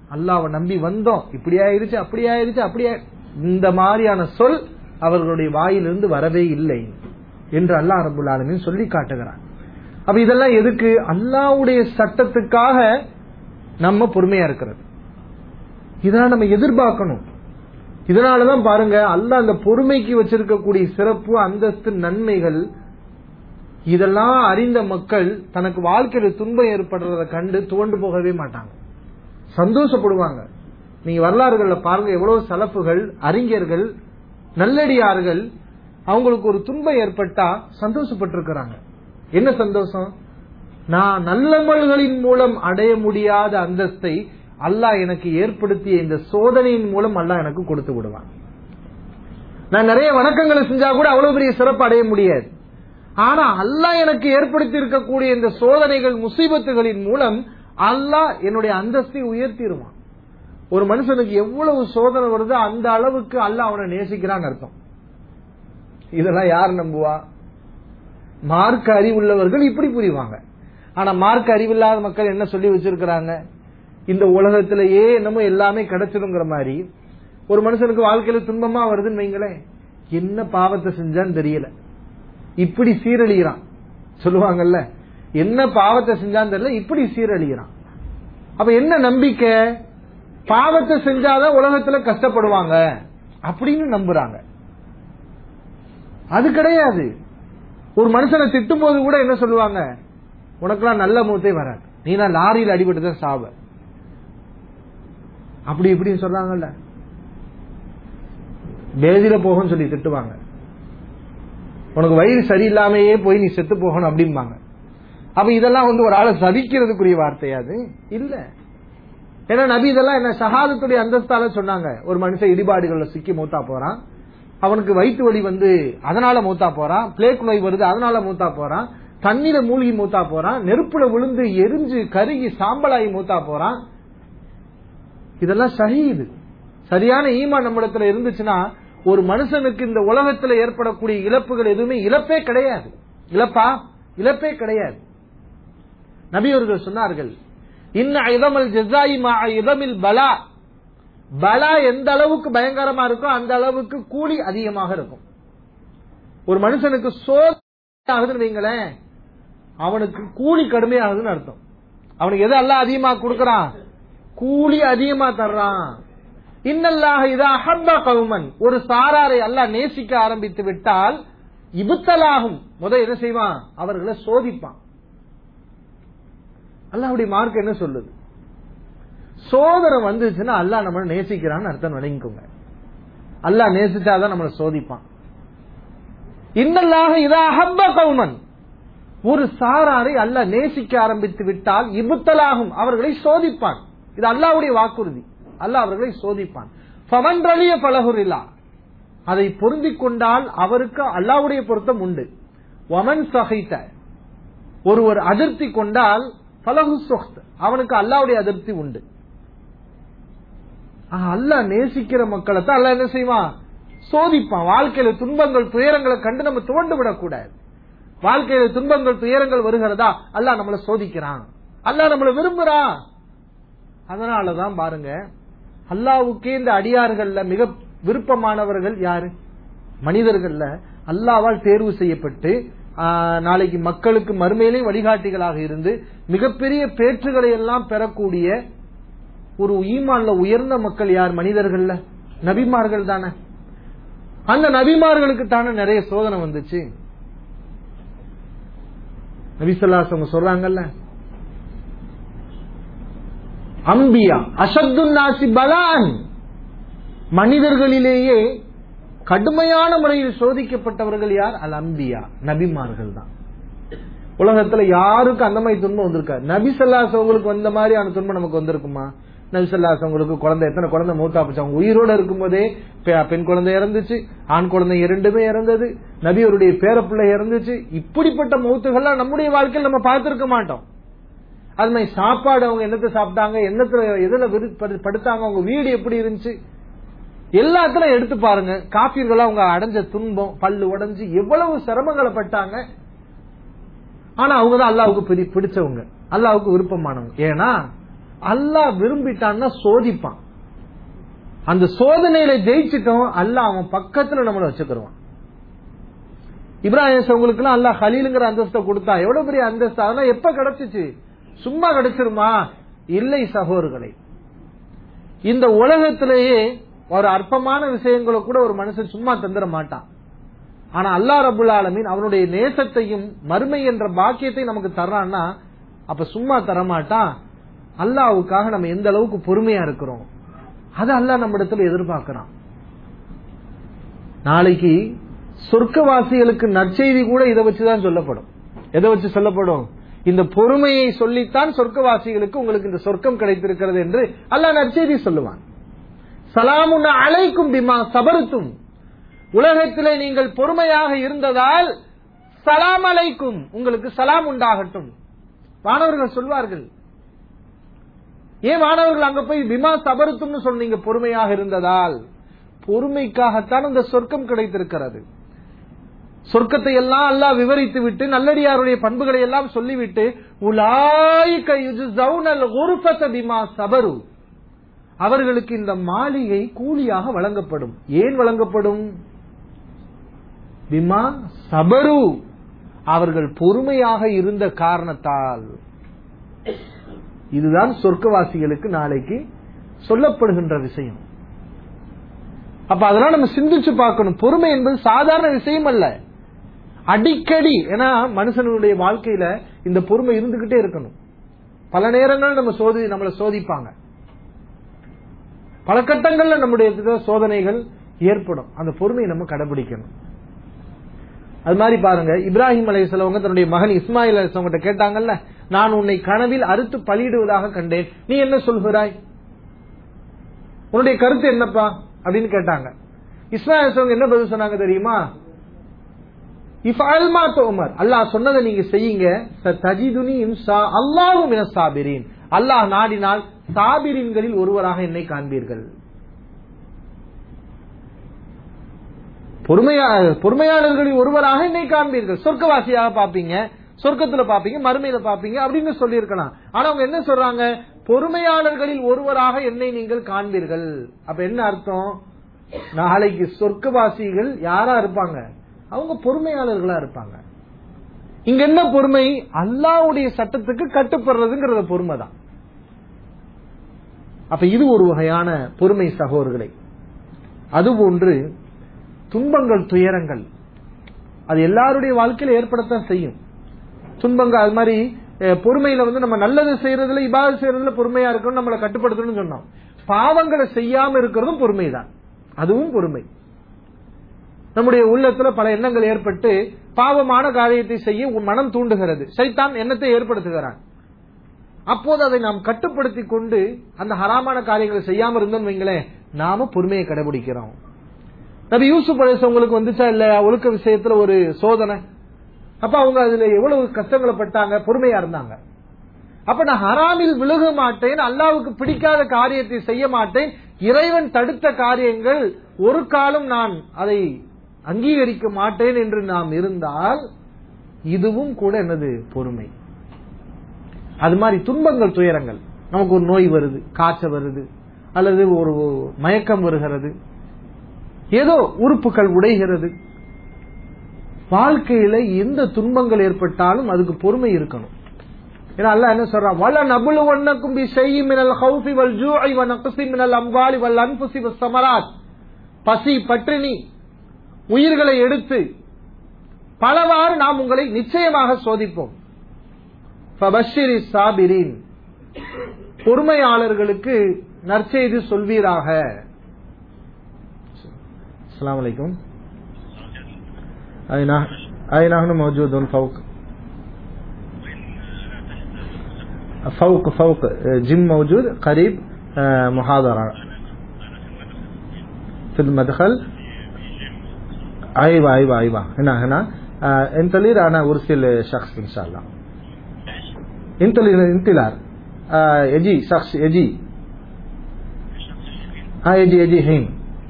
S2: அல்லாஹ்வை நம்பி வந்தோம், இப்படி ஆயிருச்சு அப்படி ஆயிருச்சு அப்படியே, இந்த மாதிரியான சொல் அவர்களுடைய வாயிலிருந்து வரவே இல்லை என்று அல்லாஹ் ரப்பல் ஆலமீன் சொல்லி காட்டுகிறான். அப்ப இதெல்லாம் எதுக்கு? அல்லாஹ்வுடைய சட்டத்துக்காக நம்ம பொறுமையா இருக்கிறது. இதெல்லாம் நம்ம எதிர்பார்க்கணும். இதனாலதான் பாருங்க அல்லாஹ் அந்த பொறுமைக்கு வச்சிருக்கக்கூடிய சிறப்பு, அந்தஸ்து, நன்மைகள் இதெல்லாம் அறிந்த மக்கள் தனக்கு வாழ்க்கையில துன்பம் ஏற்படுறத கண்டு துவண்டு போகவே மாட்டாங்க, சந்தோஷப்படுவாங்க. நீங்க வரலாறுகள்ல பாருங்க, எவ்வளவு சலப்புகள், அறிஞர்கள், நல்லடியார்கள் அவங்களுக்கு ஒரு துன்பம் ஏற்பட்டா சந்தோஷப்பட்டிருக்கிறாங்க. என்ன சந்தோஷம்? நான் நல்லமல்களின் மூலம் அடைய முடியாத அந்தஸ்தை அல்லாஹ் எனக்கு ஏற்படுத்திய இந்த சோதனையின் மூலம் அல்லாஹ் எனக்கு கொடுத்து விடுவான். நான் நிறைய வணக்கங்களை செஞ்சா கூட அவ்வளவு பெரிய சிறப்பு அடைய முடியாது. ஆனா அல்லாஹ் எனக்கு ஏற்படுத்தி இருக்கக்கூடிய இந்த சோதனைகள், முசீபத்துகளின் மூலம் அல்லாஹ் என்னுடைய அந்தஸ்தை உயர்த்திடுவான். ஒரு மனுஷனுக்கு எவ்வளவு சோதனை வருதோ அந்த அளவுக்கு அல்லாஹ் அவனை நேசிக்கிறான்னு அர்த்தம். இதெல்லாம் யார் நம்புவா? மார்க்க அறிவுள்ளவர்கள் இப்படி புரிவாங்க. ஆனா மார்க்க அறிவில்லாத மக்கள் என்ன சொல்லி வச்சிருக்கிறாங்க? இந்த உலகத்திலேயே என்னமோ எல்லாமே கிடைச்சிடுங்கிற மாதிரி. ஒரு மனுஷனுக்கு வாழ்க்கையில துன்பமா வருதுன்னு வைங்களேன், என்ன பாவத்தை செஞ்சான்னு தெரியல, இப்படி சீரழிகிறான் சொல்லுவாங்கல்ல, என்ன பாவத்தை செஞ்சான்னு தெரியல, இப்படி சீரழிகிறான். அப்ப என்ன நம்பிக்கை? பாவத்தை செஞ்சாதான் உலகத்துல கஷ்டப்படுவாங்க அப்படின்னு நம்புறாங்க. அது கிடையாது. ஒரு மனுஷனை திட்டும் போது கூட என்ன சொல்லுவாங்க? உனக்கெல்லாம் நல்ல மூத்தே வராது, நீ நான் லாரியில் அடிபட்டுதான் சாவ, அப்படி இப்படின்னு சொல்றாங்கல்ல. பேதியில போகும் சொல்லி திட்டுவாங்க. உனக்கு வயிறு சரியில்லாமையே போய் நீ செத்து போகணும் அப்படிம்பாங்க. அப்ப இதெல்லாம் வந்து ஒரு ஆளை சபிக்கிறதுக்குரிய வார்த்தையாது இல்ல. ஏன்னா நபி இதெல்லாம் என்ன ஷஹாதத்துடைய அந்தஸ்தால சொன்னாங்க. ஒரு மனுஷன் இடிபாடுகள்ல சிக்கி மூத்தா போறான், அவனுக்கு வயிற்று வலி வந்து அதனால மூத்தா போறான், பிளேக் நோய் வருது அதனால மூத்தா போறான், தண்ணீர மூழ்கி மூத்தா போறான், நெருப்புல விழுந்து எரிஞ்சு கருகி சாம்பலாகி மூத்தா போறான். இதெல்லாம் ஷஹீது. சரியான ஈமான் நம்மிடத்துல இருந்துச்சுன்னா ஒரு மனுஷனுக்கு இந்த உலகத்துல ஏற்படக்கூடிய இழப்புகள் எதுவுமே இழப்பே கிடையாது. இழப்பா? இழப்பே கிடையாது. நபி அவர்கள் சொன்னார்கள், இன்ன இதமல் ஜஸாயி மா இதமில் பலா, பலா எந்த அளவுக்கு பயங்கரமா இருக்கோ அந்த அளவுக்கு கூலி அதிகமாக இருக்கும். ஒரு மனுஷனுக்கு சோதனை ஆகுதுன்னு வைங்களேன், அவனுக்கு கூலி கடுமையாகுதுன்னு அர்த்தம். அவனுக்கு எது அல்லாஹ் அதிகமா கொடுக்கறான்? கூலி அதிகமா தர்றான். இன்னல்லாஹ இதா அஹப்ப கௌமன், ஒரு சாராரை அல்லாஹ் நேசிக்க ஆரம்பித்து விட்டால் இபுத்தலாகும், முதல் என்ன செய்வான்? அவர்களை சோதிப்பான். அல்லாஹ்வுடைய மார்க்கம் என்ன சொல்லுது? சோதனை வந்துச்சுன்னா அல்லாஹ் நம்மளை நேசிக்கிறான்னு அர்த்தம் நினைக்குங்க. அல்லாஹ் நேசிச்சாதான் நம்மளை சோதிப்பான். இன்னல்லாஹ இதா அஹப்ப கௌமன், ஒரு சாராரை அல்லாஹ் நேசிக்க ஆரம்பித்து விட்டால் இபுத்தலாகும், அவர்களை சோதிப்பான். இது அல்லாஹ்வுடைய வாக்குறுதி. அல்லாஹ் அவர்களை சோதிப்பான். ஃபமன் ரலிய ஃபலஹுரில்லா, அதை பொருந்திக் கொண்டால் அவருக்கு அல்லாஹ்வுடைய பொருத்தம் உண்டு. வமன் சஹித, ஒருவர் அதிருப்தி கொண்டால் ஃபலஹு சுஹ்த், அவனுக்கு அல்லாஹ்வுடைய அதிருப்தி உண்டு. அல்லாஹ் நேசிக்கிற மக்களை தான் அல்லாஹ் என்ன செய்வான்? சோதிப்பான். வாழ்க்கையில துன்பங்கள் துயரங்களை கண்டு நம்ம துவண்டு விடக்கூடாது. வாழ்க்கையில துன்பங்கள் துயரங்கள் வருகிறதா, அல்லாஹ் நம்மளை சோதிக்கிறான், அல்லாஹ் நம்மளை விரும்புறான். அதனாலதான் பாருங்க, அல்லாஹ்வுக்கே இந்த அடியார்கள்ல மிக விருப்பமானவர்கள் யாரு? மனிதர்கள்ல அல்லாஹ்வால் தேர்வு செய்யப்பட்டு நாளைக்கு மக்களுக்கு மறுமையிலே வழிகாட்டிகளாக இருந்து மிகப்பெரிய பேற்றுகளை எல்லாம் பெறக்கூடிய ஒரு ஈமான்ல உயர்ந்த மக்கள் யார்? மனிதர்கள்ல நபிமார்கள் தானே. அந்த நபிமார்களுக்கு தானே நிறைய சோதனை வந்துச்சு. நபி ஸல்லல்லாஹு அலைஹி வஸல்லம் சொல்றாங்கல்ல, அம்பியா அஷத்துன் நாசி பலான், மனிதர்களிலேயே கடுமையான முறையில் சோதிக்கப்பட்டவர்கள் யார்? அல் அம்பியா, நபிமார்கள் தான். உலகத்துல யாருக்கும் அந்த மாதிரி துன்பம் வந்திருக்காரு. நபி ஸல்லல்லாஹு அலைஹி வஸல்லம் வந்த மாதிரியான துன்பம் நமக்கு வந்திருக்குமா? நபி ஸல்லல்லாஹு அலைஹி வஸல்லம் குழந்தை, எத்தனை குழந்தை மூத்தா போச்சு. அவங்க உயிரோட இருக்கும் போதே பெண் குழந்தை இறந்துச்சு, ஆண் குழந்தை இரண்டுமே இறந்தது, நபி அவருடைய பேரப்பிள்ளை இறந்துச்சு. இப்படிப்பட்ட மௌத்துகள்லாம் நம்முடைய வாழ்க்கையில் நம்ம பார்த்திருக்க மாட்டோம். அது மாதிரி சாப்பாடு அவங்க என்னத்தை சாப்பிட்டாங்க, என்னத்துல எதுல படுத்தாங்க, அவங்க வீடு எப்படி இருந்துச்சு, எல்லாத்திலும் எடுத்து பாருங்க. காபீர்களா அவங்க அடைஞ்ச துன்பம், பல்லு உடைஞ்சு எவ்வளவு சிரமங்களை பட்டாங்க. ஆனா அவங்கதான் அல்லாஹ்வுக்கு பிடிச்சவங்க, அல்லாஹ்வுக்கு விருப்பமானவங்க. ஏன்னா அல்லாஹ் விரும்பிட்டான்னா சோதிப்பான். அந்த சோதனையில ஜெயிச்சிட்டோம், அல்லாஹ் அவன் பக்கத்துல நம்மளை வச்சுக்கிடுவான். இப்ராஹிம் அவங்களுக்கு எல்லாம் அல்லாஹ் ஹலீலுங்கிற அந்தஸ்தை கொடுத்தா எவ்வளவு பெரிய அந்தஸ்து. அதெல்லாம் எப்ப கிடைச்சிச்சு? சும்மா கிடைச்சிருமா? இல்லை சகோதரர்களே. இந்த உலகத்திலேயே ஒரு அற்பமான விஷயங்களை கூட ஒரு மனுஷன் சும்மா தந்துட மாட்டான். ஆனா அல்லாஹ் ரப்புல் ஆலமீன் அவனுடைய நேசத்தையும் மறுமை என்ற பாக்கியத்தை நமக்கு தர்றான்னா அப்ப சும்மா தரமாட்டான். அல்லாஹ்வுக்காக நம்ம எந்த அளவுக்கு பொறுமையா இருக்கிறோம் அது அல்லாஹ் நம்ம இடத்துல எதிர்பார்க்கிறான். நாளைக்கு சொர்க்கவாசிகளுக்கு நற்செய்தி கூட இதை வச்சுதான் சொல்லப்படும். எதை வச்சு சொல்லப்படும்? இந்த பொறுமையை சொல்லித்தான் சொர்க்கவாசிகளுக்கு உங்களுக்கு இந்த சொர்க்கம் கிடைத்திருக்கிறது என்று அல்லாஹ் நற்செய்தி சொல்லுவான். சலாமுன் அலைக்கும் பிமா சபர்தும், உலகத்திலே நீங்கள் பொறுமையாக இருந்ததால் சலாம் அலைக்கும், உங்களுக்கு சலாம் உண்டாகட்டும். மாணவர்கள் சொல்வார்கள், ஏன் மாணவர்கள் அங்க போய் பிமா சபர்தும்னு சொன்னீங்க? பொறுமையாக இருந்ததால். பொறுமைக்காகத்தான் இந்த சொர்க்கம் கிடைத்திருக்கிறது. சொர்க்கத்தை எல்லாம் அல்லாஹ் விவரித்து விட்டு நல்லடியாருடைய பண்புகளை எல்லாம் சொல்லிவிட்டு உலாயிக யுஜ்ஸௌனல் குர்ஃபத பிமா சபரு, அவர்களுக்கு இந்த மாளிகை கூலியாக வழங்கப்படும். ஏன் வழங்கப்படும்? பிமா சபரு, அவர்கள் பொறுமையாக இருந்த காரணத்தால். இதுதான் சொர்க்கவாசிகளுக்கு நாளைக்கு சொல்லப்படுகின்ற விஷயம். அப்ப அதெல்லாம் நம்ம சிந்திச்சு பார்க்கணும். பொறுமை என்பது சாதாரண விஷயம் அல்ல. அடிக்கடி, ஏன்னா மனுஷனுடைய வாழ்க்கையில இந்த பொறுமை இருந்துகிட்டே இருக்கணும். பல நேரங்கள் நம்ம சோதி நம்மளை சோதிப்பாங்க, பல கட்டங்கள்ல நம்முடைய சோதனைகள் ஏற்படும். அந்த பொறுமையை நம்ம கடைபிடிக்கணும். அது மாதிரி பாருங்க, இப்ராஹிம் அலைஹிஸ்ஸலாம் தன்னுடைய மகன் இஸ்மாயில் அலைஹிஸ்ஸலாம் கேட்டாங்கல்ல, நான் உன்னை கனவில் அறுத்து பலியிடுவதாக கண்டேன், நீ என்ன சொல்கிறாய், உன்னுடைய கருத்து என்னப்பா அப்படின்னு கேட்டாங்க. இஸ்மாயில் அலைஹிஸ்ஸலாம் என்ன பதில் சொன்னாங்க தெரியுமா? இஃப்அல் மா துஅமர், அல்லாஹ் சொன்னதை நீங்க செய்யுங்க, சதஜிதுனி இன்ஷா அல்லாஹு மினஸ் சாபிரீன், அல்லாஹ் நாடினால் சாபிரீன்களில் ஒருவராக என்னை காண்பீர்கள். பொறுமையாளர்களில் ஒருவராக என்னை காண்பீர்கள். சொர்க்கவாசியாக பாப்பீங்க, சொர்க்கத்துல பாப்பீங்க, மறுமையில பாப்பீங்க அப்படின்னு சொல்லி இருக்கலாம். ஆனா அவங்க என்ன சொல்றாங்க? பொறுமையாளர்களில் ஒருவராக என்னை நீங்கள் காண்பீர்கள். அப்ப என்ன அர்த்தம்? நாளைக்கு சொர்க்கவாசிகள் யாரா இருப்பாங்க? அவங்க பொறுமையாளர்களா இருப்பாங்க. இங்க என்ன பொறுமை? அல்லாஹ்வுடைய சட்டத்துக்கு கட்டுப்படுறதுங்கிறத பொறுமை தான். அப்ப இது ஒரு வகையான பொறுமை சகோதரர்களை. அதுபோன்று துன்பங்கள், துயரங்கள் அது எல்லாருடைய வாழ்க்கையில ஏற்படத்தான் செய்யும். துன்பங்கள் அது மாதிரி பொறுமையில வந்து நம்ம நல்லது செய்யறதுல, இபாதத் செய்யறதுல பொறுமையா இருக்கணும், நம்மளை கட்டுப்படுத்தணும்னு சொன்னோம். பாவங்களை செய்யாம இருக்கிறதும் பொறுமைதான், அதுவும் பொறுமை. நம்முடைய உள்ளத்துல பல எண்ணங்கள் ஏற்பட்டு பாவமான காரியத்தை செய்ய மனம் தூண்டுகிறது, சைத்தான் எண்ணத்தை ஏற்படுத்துகிறான். அப்போது அதை நாம் கட்டுப்படுத்தி கொண்டு அந்த ஹராமான காரியங்களை செய்யாம இருந்தோம் வைங்களேன், நாம பொறுமையை கடைபிடிக்கிறோம். நபி யூசுப் அலைஹிஸ்ஸலாம் வந்துச்சா இல்ல ஒழுக்க விஷயத்துல ஒரு சோதனை? அப்ப அவங்க அதுல எவ்வளவு கஷ்டங்களை பட்டாங்க, பொறுமையா இருந்தாங்க. அப்ப நான் ஹராமில் விழுக மாட்டேன், அல்லாஹ்வுக்கு பிடிக்காத காரியத்தை செய்ய மாட்டேன், இறைவன் தடுத்த காரியங்கள் ஒரு காலம் நான் அதை அங்கீகரிக்க மாட்டேன் என்று நாம் இருந்தால் இதுவும் கூட என்னது? பொறுமை. அது மாதிரி துன்பங்கள், துயரங்கள், நமக்கு ஒரு நோய் வருது, காய்ச்சல் வருது, அல்லது ஒரு மயக்கம் வருகிறது, ஏதோ உறுப்புகள் உடைகிறது, வாழ்க்கையில எந்த துன்பங்கள் ஏற்பட்டாலும் அதுக்கு பொறுமை இருக்கணும். ஏன்னா அல்லாஹ் என்ன சொல்றான்? வல நபுலுவன்னக்கும் பிஷைஇம் மினல் ஹௌஃபி வல் ஜூஇ வ நக்ஸின் மினல் அம்வாலி வல் அன்ஃபுஸி வஸ் ஸமராத், பசி, பட்டினி, உயிர்களை எடுத்து பலவாறு நாம் உங்களை நிச்சயமாக சோதிப்போம். ஃபபஷ்ஷிரி ஸாபிரீன், பொறுமையாளர்களுக்கு நற்செய்தி சொல்வீராக. अस्सलाम वालेकुम। अयना अयना नहनु मौजूदुन फौक फौक फौक जिम मौजूद करीब मुहादरा في المدخل. ايوه ايوه ايوه هنا هنا انتظر انا ارسل شخص ان شاء الله. انتظر انتظار يجي شخص يجي اه يجي يجي هين.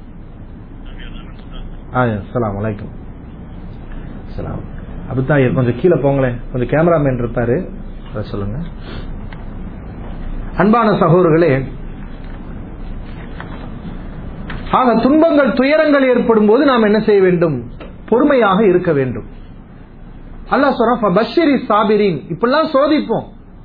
S2: அஸ்ஸலாமு அலைக்கும். சலாம். அப்படித்தான் கொஞ்சம் கீழே போங்களேன், கொஞ்சம் கேமராமேன் இருப்பாரு, சொல்லுங்க. அன்பான சகோதரர்களே, ஆக துன்பங்கள் துயரங்கள் ஏற்படும் போது நாம் என்ன செய்ய வேண்டும்? பொறுமையாக இருக்க வேண்டும். அல்லாஹ் சொல்றான் ஃபபஷ்ஷிரி சாபிரீன். இப்பெல்லாம் சோதிப்போம்.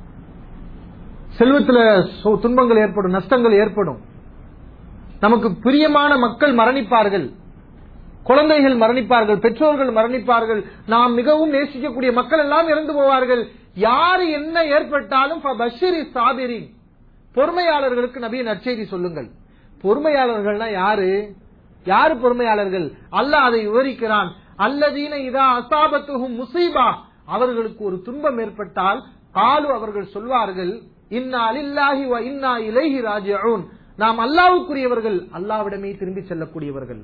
S2: செல்வத்துல துன்பங்கள் ஏற்படும், நஷ்டங்கள் ஏற்படும், நமக்கு பிரியமான மக்கள் மரணிப்பார்கள், குழந்தைகள் மரணிப்பார்கள், பெற்றோர்கள் மரணிப்பார்கள், நாம் மிகவும் நேசிக்கக்கூடிய மக்கள் எல்லாம் இறந்து போவார்கள். யாரு என்ன ஏற்பட்டாலும் ஃபபஷ்ஷிரி சாபிரீன், பொறுமையாளர்களுக்கு நபியை நற்செய்தி சொல்லுங்கள். பொறுமையாளர்கள்னா யாரு? யாரு பொறுமையாளர்கள்? அல்லாஹ் அதை விவரிக்கிறான். அல்லதீன இதா அஸாபத்துஹும் முஸீபா, அவர்களுக்கு ஒரு துன்பம் ஏற்பட்டால் காலு, அவர்கள் சொல்வார்கள், இன்னா லில்லாஹி வ இன்னா இலைஹி ராஜிஊன், நாம் அல்லாஹ்வுக்குரியவர்கள், அல்லாஹ்விடமே திரும்பி செல்லக்கூடியவர்கள்.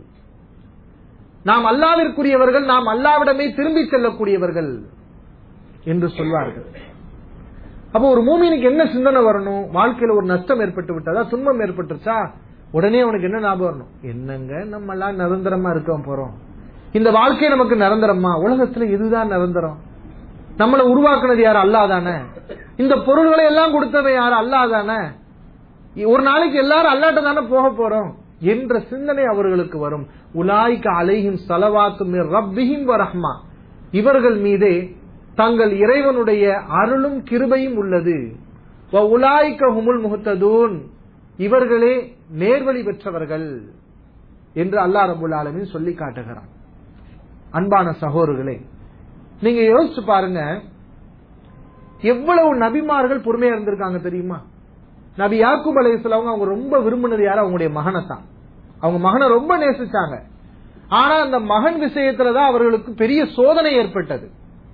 S2: நாம் அல்லாஹ்விற்குரியவர்கள், நாம் அல்லாஹ்விடமே திரும்பி செல்லக்கூடியவர்கள் என்று சொல்வார்கள். அப்போ ஒரு மூமினுக்கு என்ன சிந்தனை வரணும்? வாழ்க்கையில ஒரு நஷ்டம் ஏற்பட்டு விட்டதா, துன்பம் ஏற்பட்டுச்சா, உடனே அவனுக்கு என்ன ஞாபகம் வரணும்? என்னங்க நம்ம எல்லாம் நிரந்தரமா இருக்க போறோம், இந்த வாழ்க்கை நமக்கு நிரந்தரமா? உலகத்துல இதுதான் நிரந்தரம். நம்மளை உருவாக்குனது யாரு? அல்லாஹ் தானே. இந்த பொருள்களை எல்லாம் கொடுத்தவன் யாரு? அல்லாஹ் தானே. ஒரு நாளைக்கு எல்லாரும் அல்லாஹ்ட்ட தானே போக போறோம் என்ற சிந்தனை அவர்களுக்கு வரும். உலாய்க அலைஹிம் ஸலவாத்து மிர் ரப்பிஹிம் வ ரஹ்மா, இவர்கள் மீதே தங்கள் இறைவனுடைய அருளும் கிருபையும் உள்ளது. வ உலாய்க ஹுமுல் முஹ்ததூன், இவர்களே நேர்வழி பெற்றவர்கள் என்று அல்லாஹ் ரப்பல் ஆலமீன் சொல்லி காட்டுகிறான். அன்பான சகோதரர்களே, நீங்க யோசிச்சு பாருங்க, எவ்வளவு நபிமார்கள் பொறுமையா இருந்திருக்காங்க தெரியுமா? நபி யாக்கூப் அலைஹிஸ்ஸலாம் அவங்க ரொம்ப விரும்பினது யாரு? அவங்களுடைய மகனை தான். அவங்க மகனை ரொம்ப நேசிச்சாங்க. ஆனா அந்த மகன் விஷயத்துலதான் அவர்களுக்கு பெரிய சோதனை ஏற்பட்டது.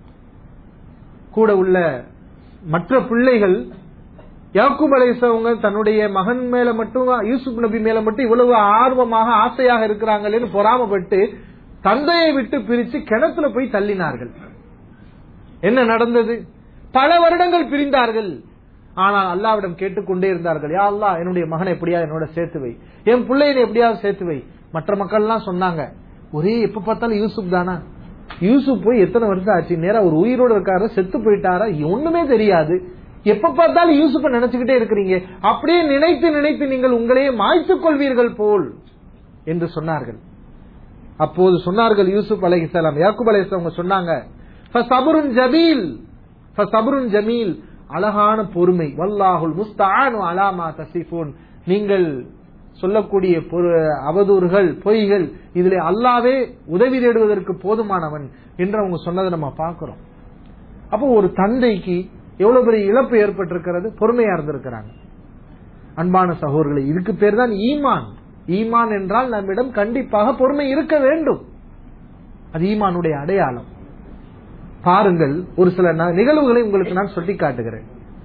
S2: கூட உள்ள மற்ற பிள்ளைகள் யாக்கூப் அலைஹிஸ்ஸலாம் தன்னுடைய மகன் மேல மட்டும், யூசுப் நபி மேல மட்டும் இவ்வளவு ஆர்வமாக ஆசையாக இருக்கிறாங்களேன்னு பொறாமப்பட்டு தந்தையை விட்டு பிரிச்சு கிணத்துல போய் தள்ளினார்கள். என்ன நடந்தது? பல வருடங்கள் பிரிந்தார்கள். ஆனால் அல்லாஹ்விடம் கேட்டுக்கொண்டே இருந்தார்கள், யா அல்லாஹ், என்னுடைய மகனை எப்படியாவது என்னோட சேர்த்து வை, என் பிள்ளையை எப்படியாவது சேர்த்து வை. மற்ற மக்கள் எல்லாம் சொன்னாங்க, ஒரே எப்ப பார்த்தாலும் யூசுப் தானா? யூசுப் போய் எத்தனை வருஷம் ஆச்சு? நேரா ஒரு உயிரோடு இருக்காரு, செத்து போயிட்டாரா? ஒண்ணுமே தெரியாது. எப்ப பார்த்தாலும் யூசுப்பை நினைச்சுக்கிட்டே இருக்கிறீங்க. அப்படியே நினைத்து நினைத்து நீங்கள் உங்களையே மாய்த்துக் கொள்வீர்கள் போல் என்று சொன்னார்கள். அப்போது சொன்னார்கள் யூசுப் அலைஹிஸ்ஸலாம், யாக்கூப் அலைஹிஸ்ஸலாம் சொன்னாங்க, ஃபஸப்ருன் ஜமீல், ஃபஸப்ருன் ஜமீல், அழகான பொறுமை, வல்லாஹுல் முஸ்தஆனு அலா மா தஸிஃபூன், நீங்கள் சொல்லக்கூடிய அவதூறுகள், பொய்கள், இதிலே அல்லாஹ்வே உதவி தேடுவதற்கு போதுமானவன் என்று அவங்க சொன்னதை நம்ம பார்க்கிறோம். அப்போ ஒரு தந்தைக்கு எவ்வளவு பெரிய இழப்பு ஏற்பட்டிருக்கிறது, பொறுமையா இருந்திருக்கிறாங்க. அன்பான சகோதரர்களே, இதுக்கு பேர் தான் ஈமான். ஈமான் என்றால் நம்மிடம் கண்டிப்பாக பொறுமை இருக்க வேண்டும். அது ஈமானுடைய அடையாளம். பாருங்கள், ஒரு சில நிகழ்வுகளை உங்களுக்கு நான் சொல்லி காட்டுகிறேன்.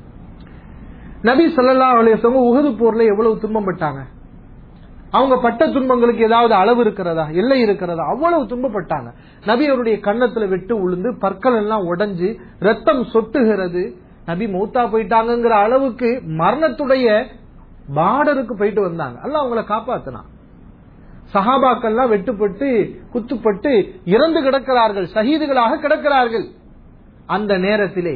S2: நபி ஸல்லல்லாஹு அலைஹி வஸல்லம் உஹது போர்ல எவ்வளவு துன்பப்பட்டாங்க. அவங்க பட்ட துன்பங்களுக்கு ஏதாவது அளவு இருக்கிறதா, எல்லை இருக்கிறதா? அவ்வளவு துன்பப்பட்டாங்க. நபி அவருடைய கன்னத்துல வெட்டு உளுந்து பற்கள் எல்லாம் உடைஞ்சு ரத்தம் சொட்டுகிறது. நபி மௌத்தா போயிட்டாங்கிற அளவுக்கு மரணத்துடைய பார்டருக்கு போயிட்டு வந்தாங்க. அல்லாஹ் அவங்களை காப்பாத்தினான். சஹாபாக்கள்லாம் வெட்டுப்பட்டு குத்துப்பட்டு இறந்து கிடக்கிறார்கள், ஷஹீதுகளாக கிடக்கிறார்கள். அந்த நேரத்திலே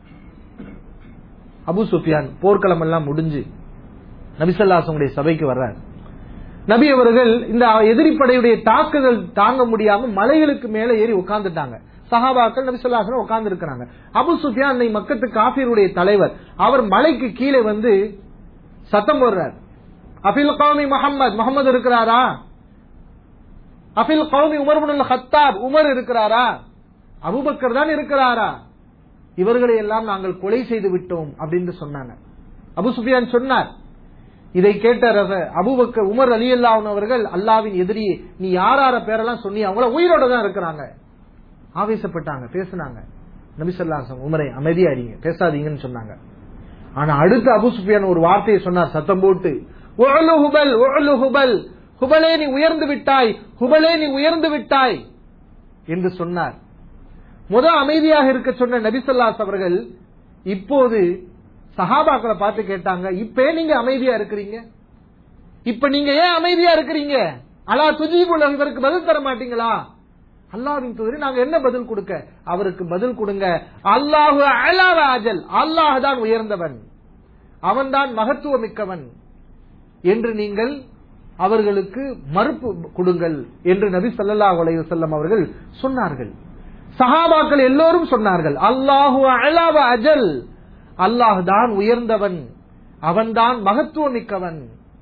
S2: அபூ சுஃபியான் போர்க்களம் எல்லாம் முடிஞ்சு நபி ஸல்லல்லாஹு அலைஹி வஸல்லம் சபைக்கு வர்றார். நபி அவர்கள் இந்த எதிரிப்படையுடைய தாக்குதல் தாங்க முடியாம மலைகளுக்கு மேல ஏறி உட்கார்ந்துட்டாங்க. சஹாபாக்கள் நபி ஸல்லல்லாஹு அலைஹி வஸல்லம் உட்கார்ந்து இருக்கிறாங்க. அபூ சுஃபியான் அன்னை மக்கத்து காஃபிருடைய தலைவர், அவர் மலைக்கு கீழே வந்து சத்தம் போடுறார், அஃபில் கௌமி முஹம்மத், முஹம்மது இருக்கிறாரா? அஃபில் கௌமி உமர் இப்னுல் கத்தாப், உமர் இருக்கிறாரா? அபூபக்கர் தான் இருக்கிறாரா? இவர்களை எல்லாம் நாங்கள் கொலை செய்து விட்டோம் அப்படின்னு சொன்னாங்க. அபூ சுஃபியான் சொன்னார். இதை கேட்ட அபூபக்கர், உமர் ரலியல்லாஹு அன்ஹு அவர்கள், அல்லாஹ்வின் எதிரியே, நீ யார் யார பேரெல்லாம் சொன்னி, அவங்கள உயிரோட தான் இருக்கிறாங்க. ஆவேசப்பட்டாங்க, பேசினாங்க. நபி ஸல்லல்லாஹு அலைஹி வஸல்லம் உமரை அமைதியா இருங்க, பேசாதீங்கன்னு சொன்னாங்க. ஆனா அடுத்து அபூ சுஃபியான் ஒரு வார்த்தையை சொன்னார் சத்தம் போட்டு, உஅலு ஹுபல், உஅலு ஹுபல், ஹுபலே நீ உயர்ந்து விட்டாய், ஹுபலே நீ உயர்ந்து விட்டாய் என்று சொன்னார். முத அமைதியாக இருக்க சொன்ன நபி ஸல்லல்லாஹு அலைஹி வஸல்லம் அவர்கள் இப்போது சஹாபாக்களை பார்த்து கேட்டாங்க, இப்ப நீங்க அமைதியா இருக்கிறீங்க, இப்ப நீங்க ஏன் அமைதியா இருக்கிறீங்க? அலா துஜீபுல், இவருக்கு பதில் தர மாட்டீங்களா? அல்லாஹ்வின் தூதரே, நாங்க என்ன பதில் கொடுக்க? அவருக்கு பதில் கொடுங்க, அல்லாஹு அலா வ அஜல், அல்லாஹ் தான் உயர்ந்தவன், அவன்தான் மகத்துவமிக்கவன் என்று நீங்கள் அவர்களுக்கு மறுப்பு கொடுங்கள் என்று நபி ஸல்லல்லாஹு அலைஹி வஸல்லம் அவர்கள் சொன்னார்கள். சஹாபாக்கள் எல்லோரும் சொன்னார்கள், அல்லாஹு அலா வ அஜல், அல்லாஹ் தான் உயர்ந்தவன், அவன்தான் மகத்துவமிக்கவன்.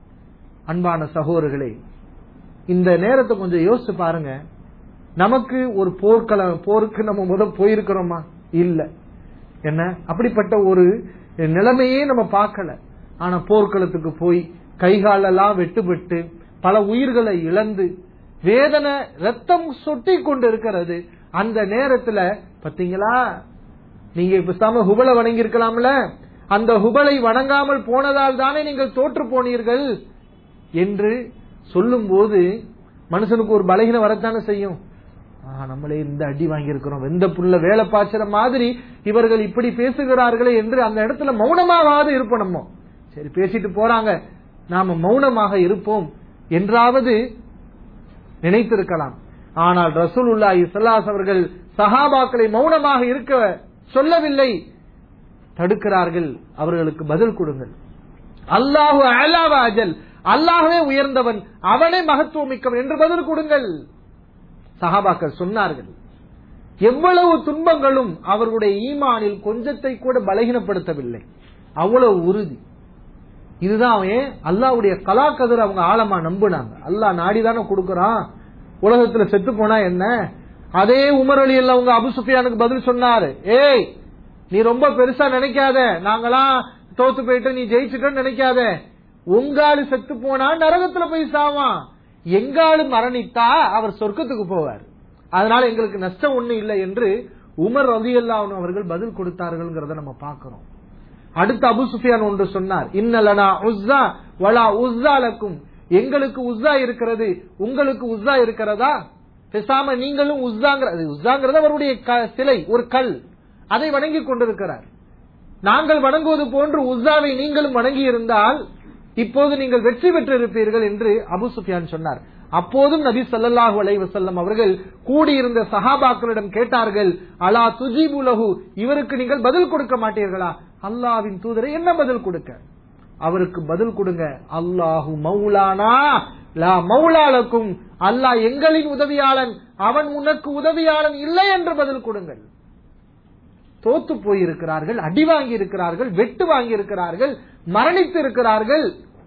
S2: அன்பான சகோதரர்களே, இந்த நேரத்தை கொஞ்சம் யோசிச்சு பாருங்க. நமக்கு ஒரு போர்க்களம் போருக்கு நம்ம முதல் போயிருக்கிறோமா? இல்ல. என்ன அப்படிப்பட்ட ஒரு நிலைமையே நம்ம பார்க்கல. ஆனா போர்க்களத்துக்கு போய் கைகாலெல்லாம் வெட்டுப்பட்டு பல உயிர்களை இழந்து வேதனை ரத்தம் சொட்டி கொண்டு இருக்கிறது. அந்த நேரத்துல பாத்தீங்களா, நீங்க பேசாம ஹுபலை வணங்கி இருக்கலாம்ல, அந்த ஹுபலை வணங்காமல் போனதால் தானே நீங்கள் தோற்று போனீர்கள் என்று சொல்லும் போது மனுஷனுக்கு ஒரு பலகீனம் வரத்தானே செய்யும். நம்மளே இந்த அடி வாங்கி இருக்கிறோம், வெந்த புல்ல வேலை பாய்ச்சற மாதிரி இவர்கள் இப்படி பேசுகிறார்களே என்று அந்த இடத்துல மௌனமாவது இருப்போம். நம்ம சரி பேசிட்டு போறாங்க, நாம மௌனமாக இருப்போம் என்றாவது நினைத்திருக்கலாம். ஆனால் ரசூலுல்லாஹி ஸல்லல்லாஹு அலைஹி அவர்கள் சஹாபாக்களை மௌனமாக இருக்க சொல்லவில்லை, தடுக்கிறார்கள். அவர்களுக்கு பதில் கொடுங்கள். அல்லாஹு அலா வ அஜல், அல்லாஹ்வே உயர்ந்தவன், அவனே மகத்துவமிக்கவன் என்று பதில் கொடுங்கள். சஹாபாக்கள் சொன்னார்கள். எவ்வளவு துன்பங்களும் அவர்களுடைய ஈமானில் கொஞ்சத்தை கூட பலகீனப்படுத்தவில்லை, அவ்வளவு உறுதி. இதுதான் அல்லாஹ்வுடைய கலாக்கதிர அவங்க ஆழமா நம்பினாங்க. அல்லாஹ் நாடிதானே கொடுக்கறான், உலகத்துல செத்து போனா என்ன. அதே உமர் அலி அல்ல அவங்க அபு சுஃபியானுக்கு பதில் சொன்னாரு, ஏய் நீ ரொம்ப பெருசா நினைக்காத, நாங்களாம் தோத்து போயிட்டு நீ ஜெயிச்சுட்டன்னு நினைக்காத, உங்காலு செத்து போனா நரகத்துல போய் சாவான், எங்காலு மரணித்தா அவர் சொர்க்கத்துக்கு போவார், அதனால எங்களுக்கு நஷ்டம் ஒண்ணு இல்லை என்று உமர் ரலியல்லாஹு அன்ஹு அவர்கள் பதில் கொடுத்தார்கள். நம்ம பார்க்கிறோம். அடுத்து அபு சுஃபியான் ஒன்று சொன்னார், இன்னலனா உஸ்ஸா வலா உஸ்ஸா லக்கும், எங்களுக்கு உஸ்ஸா இருக்கிறது, உங்களுக்கு உஸ்ஸா இருக்கிறதா, பேசாம நீங்களும் உஸ்ஸாங்கிறது, உஸ்ஸாங்கிறது அவருடைய சிலை, ஒரு கல், அதை வணங்கி கொண்டிருக்கிறார். நாங்கள் வணங்குவது போன்று உஸ்ஸாவை நீங்களும் வணங்கி இருந்தால் இப்போது நீங்கள் வெற்றி பெற்று இருப்பீர்கள் என்று அபு சுஃபியான் சொன்னார். அப்போதும் நபி ஸல்லல்லாஹு அலைஹி வஸல்லம் அவர்கள் கூடியிருந்த சஹாபாக்களிடம் கேட்டார்கள், அலா துஜீபு லஹு, இவருக்கு நீங்கள் பதில் கொடுக்க மாட்டீர்களா? அல்லாஹ்வின் தூதரை என்ன பதில் கொடுக்க? அவருக்கு பதில் கொடுங்க, அல்லாஹு மௌலானா லா மௌலா லக்கும், அல்லாஹ் எங்களின் உதவியாளன், அவன் உனக்கு உதவியாளன் இல்லை என்று பதில் கொடுங்கள். தோத்து போயிருக்கிறார்கள், அடி வாங்கி இருக்கிறார்கள், வெட்டு வாங்கி இருக்கிறார்கள், மரணித்து இருக்கிறார்கள்.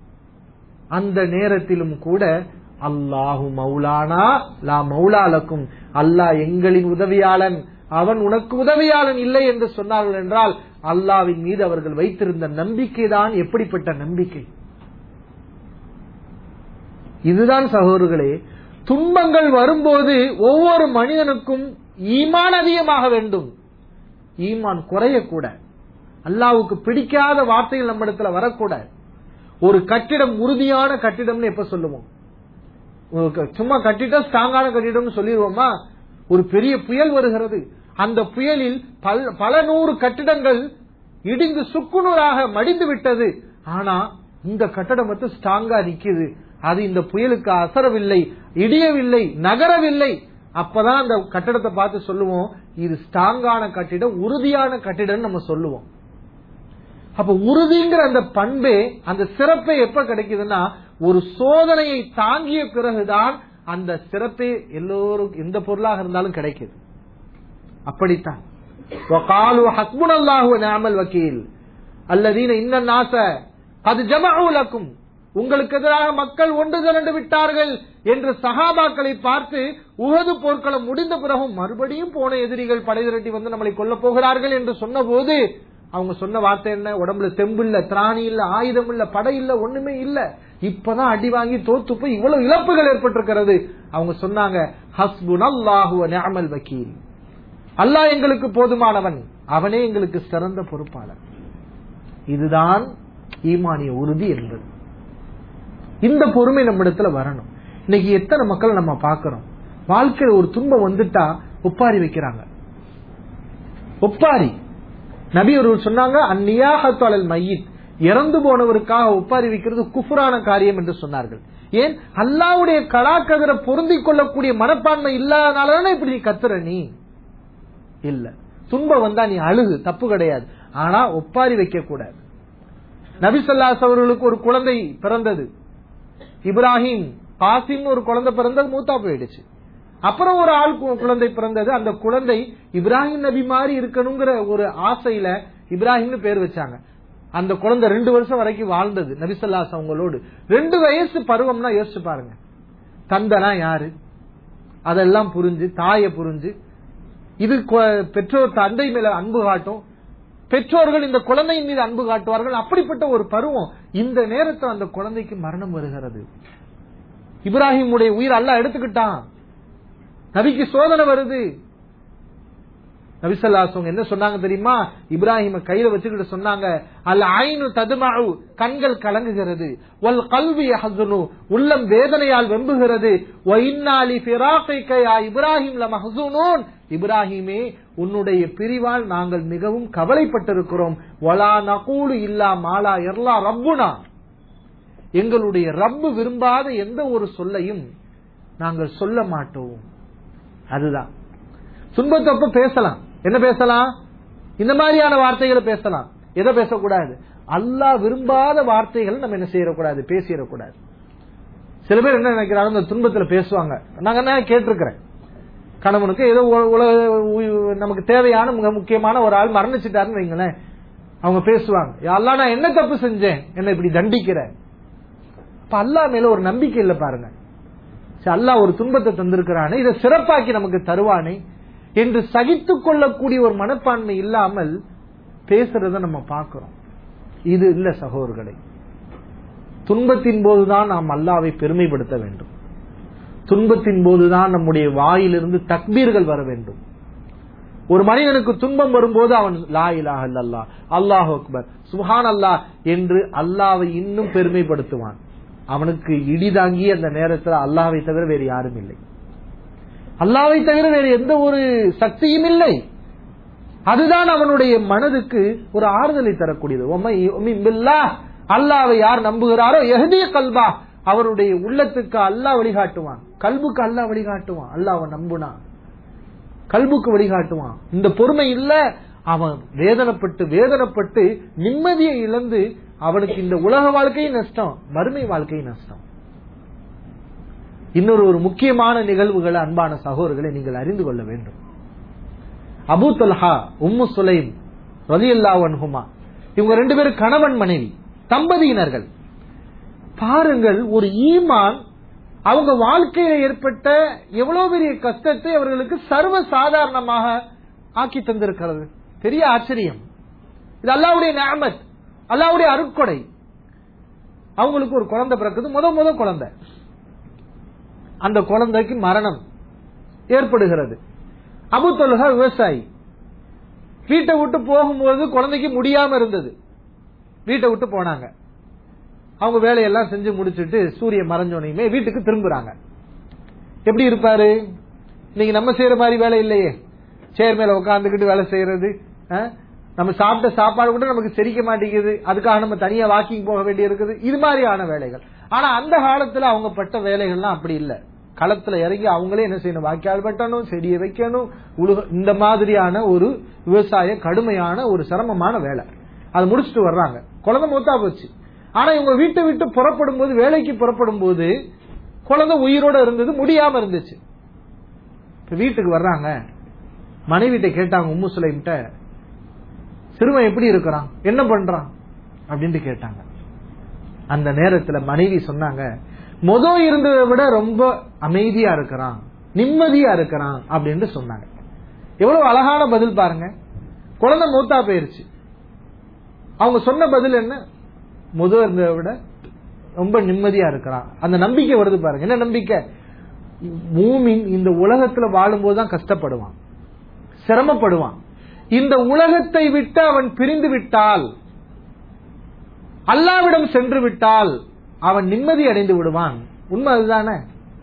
S2: அந்த நேரத்திலும் கூட அல்லாஹு மௌலானா லா மௌலாலக்கும், அல்லாஹ் எங்களின் உதவியாளன், அவன் உனக்கு உதவியாளன் இல்லை என்று சொன்னார்கள் என்றால் அல்லாஹ்வின் மீது அவர்கள் வைத்திருந்த நம்பிக்கை தான் எப்படிப்பட்ட நம்பிக்கை. இதுதான் சகோதரர்களே, துன்பங்கள் வரும்போது ஒவ்வொரு மனிதனுக்கும் ஈமான் அதிகமாக வேண்டும், ஈமான் குறையக்கூட, அல்லாஹ்வுக்கு பிடிக்காத வார்த்தைகள் நம்ம இடத்துல வரக்கூடாது. ஒரு கட்டிடம் உறுதியான கட்டிடம்னு எப்ப சொல்லுவோம்? சும்மா கட்டிட்டா ஸ்ட்ராங்கான கட்டிடம் சொல்லிடுவோமா? ஒரு பெரிய புயல் வருகிறது, அந்த புயலில் பல நூறு கட்டிடங்கள் இடிந்து சுக்குநூறாக மடிந்து விட்டது, ஆனா இந்த கட்டடம் மட்டும் ஸ்ட்ராங்கா நிக்குது, அது இந்த புயலுக்கு அசரவில்லை, இடியவில்லை, நகரவில்லை. அப்பதான் அந்த கட்டிடத்தை பார்த்து சொல்லுவோம், இது ஸ்ட்ராங்கான கட்டிடம், உறுதியான கட்டிடம் நம்ம சொல்லுவோம். அப்ப உறுதிங்கிற அந்த பண்பே, அந்த சிறப்பே எப்ப கிடைக்குதுன்னா ஒரு சோதனையை தாங்கிய பிறகுதான் அந்த சிறப்பே எல்லோரும் எந்த பொருளாக இருந்தாலும் கிடைக்குது. அப்படித்தான் وقالوا حسبنا الله ونعم الوكيل الذين ان الناس قد جمعوا لكم, உங்களுக்கு எதிராக மக்கள் ஒன்று திரண்டு விட்டார்கள் என்று சஹாபாக்களை பார்த்து உஹது போர்க்களம் முடிந்த பிறகும் மறுபடியும் போன எதிரிகள் படை திரட்டி வந்து நம்மளை கொல்ல போகிறார்கள் என்று சொன்ன போது அவங்க சொன்ன வார்த்தை என்ன? உடம்புல தெம்பு இல்ல, திராணி இல்ல, ஆயுதம் இல்ல, படை இல்ல, ஒண்ணுமே இல்ல, இப்பதான் அடி வாங்கி தோத்து போய் இவ்வளவு இழப்புகள் ஏற்பட்டிருக்கிறது. அவங்க சொன்னாங்க, ஹஸ்புனல்லாஹு வ நிஅமல் வக்கீல், அல்லாஹ் எங்களுக்கு போதுமானவன், அவனே எங்களுக்கு சிறந்த பொறுப்பாளர். இதுதான் ஈமானிய உறுதி என்பது. இந்த பொறுமை நம்ம இடத்துல வரணும். இன்னைக்கு எத்தனை மக்கள் நம்ம பாக்கிறோம், வாழ்க்கையில் ஒரு துன்பம் வந்துட்டா ஒப்பாரி வைக்கிறாங்க. ஒப்பாரி நபி அவர்கள் சொன்னாங்க, அந்நியாஹத்து அலல் மய்யித், இறந்து போனவருக்காக ஒப்பாரி வைக்கிறது குஃப்ரான காரியம் என்று சொன்னார்கள். ஏன்? அல்லாஹ்வுடைய கலாக்கதிர பொருந்திக் கொள்ளக்கூடிய மனப்பான்மை இல்லாதனால இப்படி நீ கத்துற. நீ இல்ல, துன்பம் வந்தா நீ அழுகு, தப்பு கிடையாது, ஆனா ஒப்பாரி வைக்க கூடாது. நபி ஸல்லல்லாஹு அலைஹி அவர்களுக்கு ஒரு குழந்தை பிறந்தது. இப்ராஹிம் காசிம் ஒரு குழந்தை பிறந்தது, மூத்தா போயிடுச்சு. அப்புறம் ஒரு ஆள் குழந்தை பிறந்தது. அந்த குழந்தை இப்ராஹிம் நபி மாதிரி இருக்கணுங்கிற ஒரு ஆசையில இப்ராஹிம்னு பேர் வச்சாங்க. அந்த குழந்தை ரெண்டு வருஷம் வரைக்கும் வாழ்ந்தது நபி ஸல்லல்லாஹு அலைஹி அவங்களோடு. ரெண்டு வயசு பருவம்னா யோசிச்சு பாருங்க. தந்தனா யாரு அதெல்லாம் புரிஞ்சு, தாயை புரிஞ்சு, இது பெற்றோர் தந்தை மேல அன்பு காட்டும், பெற்றோர்கள் இந்த குழந்தையின் மீது அன்பு காட்டுவார்கள். அப்படிப்பட்ட ஒரு பருவம். இந்த நேரத்தில் அந்த குழந்தைக்கு மரணம் வருகிறது. இப்ராஹிமுடைய உயிர் அல்லாஹ் எடுத்துக்கிட்டான். நபிக்கு சோதனை வருது. நபி ஸல்லல்லாஹு அலைஹி என்ன சொன்னாங்க தெரியுமா? இப்ராஹிம கையில வச்சுக்கிட்டு சொன்னாங்க, அல் ஐனு ததுமஉ, கண்கள் கலங்குகிறது, வல் கல்பு யஹ்ஸனு, உள்ளம் வேதனையால் வெம்புகிறது, வ இன்னா லி ஃபிராகிக யா இப்ராஹிம் லமஹ்ஸூனூன், இப்ராஹிமே உன்னுடைய பிரிவால் நாங்கள் மிகவும் கவலைப்பட்டிருக்கிறோம். வலா நகூலு இல்லா மாலா யர்லா ரப்புனா, எங்களுடைய ரப்பு விரும்பாத எந்த ஒரு சொல்லையும் நாங்கள் சொல்ல மாட்டோம். அதுதான் துன்பத்தப்ப பேசலாம். என்ன பேசலாம்? இந்த மாதிரியான வார்த்தைகளை பேசலாம். எதை பேசக்கூடாது? அல்லாஹ் விரும்பாத வார்த்தைகள் நம்ம என்ன செய்யக்கூடாது, பேசிடக்கூடாது. சில பேர் என்ன நினைக்கிறாங்க, இந்த துன்பத்துல பேசுவாங்க. நாங்க என்ன கேட்டிருக்கிறேன், கணவனுக்கு ஏதோ நமக்கு தேவையான மிக முக்கியமான ஒரு ஆள் மரணிச்சுட்டாருன்னு வைங்களேன், அவங்க பேசுவாங்க, அல்லாஹ் நான் என்ன தப்பு செஞ்சேன் என்ன இப்படி தண்டிக்கிற? அப்ப அல்லாஹ் மேல ஒரு நம்பிக்கை இல்ல பாருங்க. அல்லாஹ் ஒரு துன்பத்தை தந்திருக்கிறானே, இதை சிறப்பாக்கி நமக்கு தருவானே என்று சகித்துக் கொள்ளக்கூடிய ஒரு மனப்பான்மை இல்லாமல் பேசுறத நம்ம பார்க்கிறோம். இது இல்ல சகோதரர்களே. துன்பத்தின் போதுதான் நாம் அல்லாஹ்வை பெருமைப்படுத்த வேண்டும். துன்பத்தின் போதுதான் நம்முடைய வாயிலிருந்து தக்பீர்கள் வர வேண்டும். ஒரு மனிதனுக்கு துன்பம் வரும்போது அவன் லா இலாஹ இல்லல்லாஹ், அல்லாஹு அக்பர், சுப்ஹானல்லாஹ் என்று அல்லாஹ்வை இன்னும் பெருமைப்படுத்துவான். அவனுக்கு இடிதாங்கி அந்த நேரத்தில் அல்லாஹ்வை தவிர வேறு யாரும் இல்லை. அல்லாஹ்வை தவிர வேறு எந்த ஒரு சக்தியும் இல்லை. அதுதான் அவனுடைய மனதுக்கு ஒரு ஆறுதலை தரக்கூடியது. அல்லாஹ்வை யார் நம்புகிறாரோ யஹ்தி கல்பா, அவருடைய உள்ளத்துக்கு அல்லாஹ் வழிகாட்டுவான், கல்புக்கு அல்லாஹ் வழிகாட்டுவான். அல்லாஹ்வை நம்புனா கல்புக்கு வழிகாட்டுவான். இந்த பொறுமை இல்ல, அவன் வேதனைப்பட்டு வேதனைப்பட்டு நிம்மதியை இழந்து அவனுக்கு இந்த உலக வாழ்க்கையும் நஷ்டம், மறுமை வாழ்க்கையும் நஷ்டம். இன்னொரு ஒரு முக்கியமான நிகழ்வுகளை அன்பான சகோதரர்களை நீங்கள் அறிந்து கொள்ள வேண்டும். அபூ தல்ஹா, உம்மு சுலைம் ரலியல்லாஹு அன்ஹுமா, இவங்க ரெண்டு பேரும் கணவன் மனைவி தம்பதியினர்கள். பாருங்கள், ஒரு ஈமான் அவங்க வாழ்க்கையில ஏற்பட்ட எவ்வளவு பெரிய கஷ்டத்தை அவர்களுக்கு சர்வ சாதாரணமாக ஆக்கி தந்திருக்கிறது. பெரிய ஆச்சரியம். இது அல்லாஹ்வுடைய நிஅமத், அல்லாஹ்வுடைய அருட்கொடை. அவங்களுக்கு ஒரு குழந்தை பிறக்குது, முத முத குழந்தை. அந்த குழந்தைக்கு மரணம் ஏற்படுகிறது. அபூ தல்ஹா விவசாயி, வீட்டை விட்டு போகும்போது குழந்தைக்கு முடியாம இருந்தது, வீட்டை விட்டு போனாங்க. அவங்க வேலையெல்லாம் செஞ்சு முடிச்சுட்டு சூரிய மறைஞ்சோனையுமே வீட்டுக்கு திரும்புறாங்க. எப்படி இருப்பாரு? இன்னைக்கு நம்ம செய்யற மாதிரி வேலை இல்லையே, சேர் மேல உட்காந்துக்கிட்டு வேலை செய்யறது, நம்ம சாப்பிட்ட சாப்பாடு கூட நமக்கு செரிக்க மாட்டேங்குது, அதுக்காக நம்ம தனியா வாக்கிங் போக வேண்டி இருக்குது, இது மாதிரியான வேலைகள். ஆனா அந்த காலத்துல அவங்க பட்ட வேலைகள்லாம் அப்படி இல்ல. களத்துல இறங்கி அவங்களே என்ன செய்யணும், வாய்க்கால் வெட்டணும், செடியை வைக்கணும், உழுக, இந்த மாதிரியான ஒரு விவசாய கடுமையான ஒரு சிரமமான வேலை. அதை முடிச்சுட்டு வர்றாங்க. குழந்தை மூத்தா போச்சு. ஆனா இவங்க வீட்டை விட்டு புறப்படும் போது, வேலைக்கு புறப்படும் போது குழந்தை உயிரோட இருந்தது, முடியாம இருந்துச்சு. வீட்டுக்கு வர்றாங்க, மனைவிட்ட கேட்டாங்க, உம்மு சுலைம்ட்ட, சிறுவன் எப்படி இருக்கிறான், என்ன பண்றான் அப்படின்னு கேட்டாங்க. அந்த நேரத்துல மனைவி சொன்னாங்க, மொத இருந்ததை விட ரொம்ப அமைதியா இருக்கிறான், நிம்மதியா இருக்கிறான் அப்படின்னு சொன்னாங்க. எவ்வளவு அழகான பதில் பாருங்க. குழந்தை மூத்தா போயிருச்சு, அவங்க சொன்ன பதில் என்ன? முத இருந்ததை விட ரொம்ப நிம்மதியா இருக்கிறான். அந்த நம்பிக்கை வருது பாருங்க. என்ன நம்பிக்கை? மூமின் இந்த உலகத்துல வாழும் போதுதான் கஷ்டப்படுவான், சிரமப்படுவான். இந்த உலகத்தை விட்டு அவன் பிரிந்து விட்டால், அல்லாஹ்விடம் சென்று விட்டால் அவன் நிம்மதி அடைந்து விடுவான். உண்மை அதுதானே?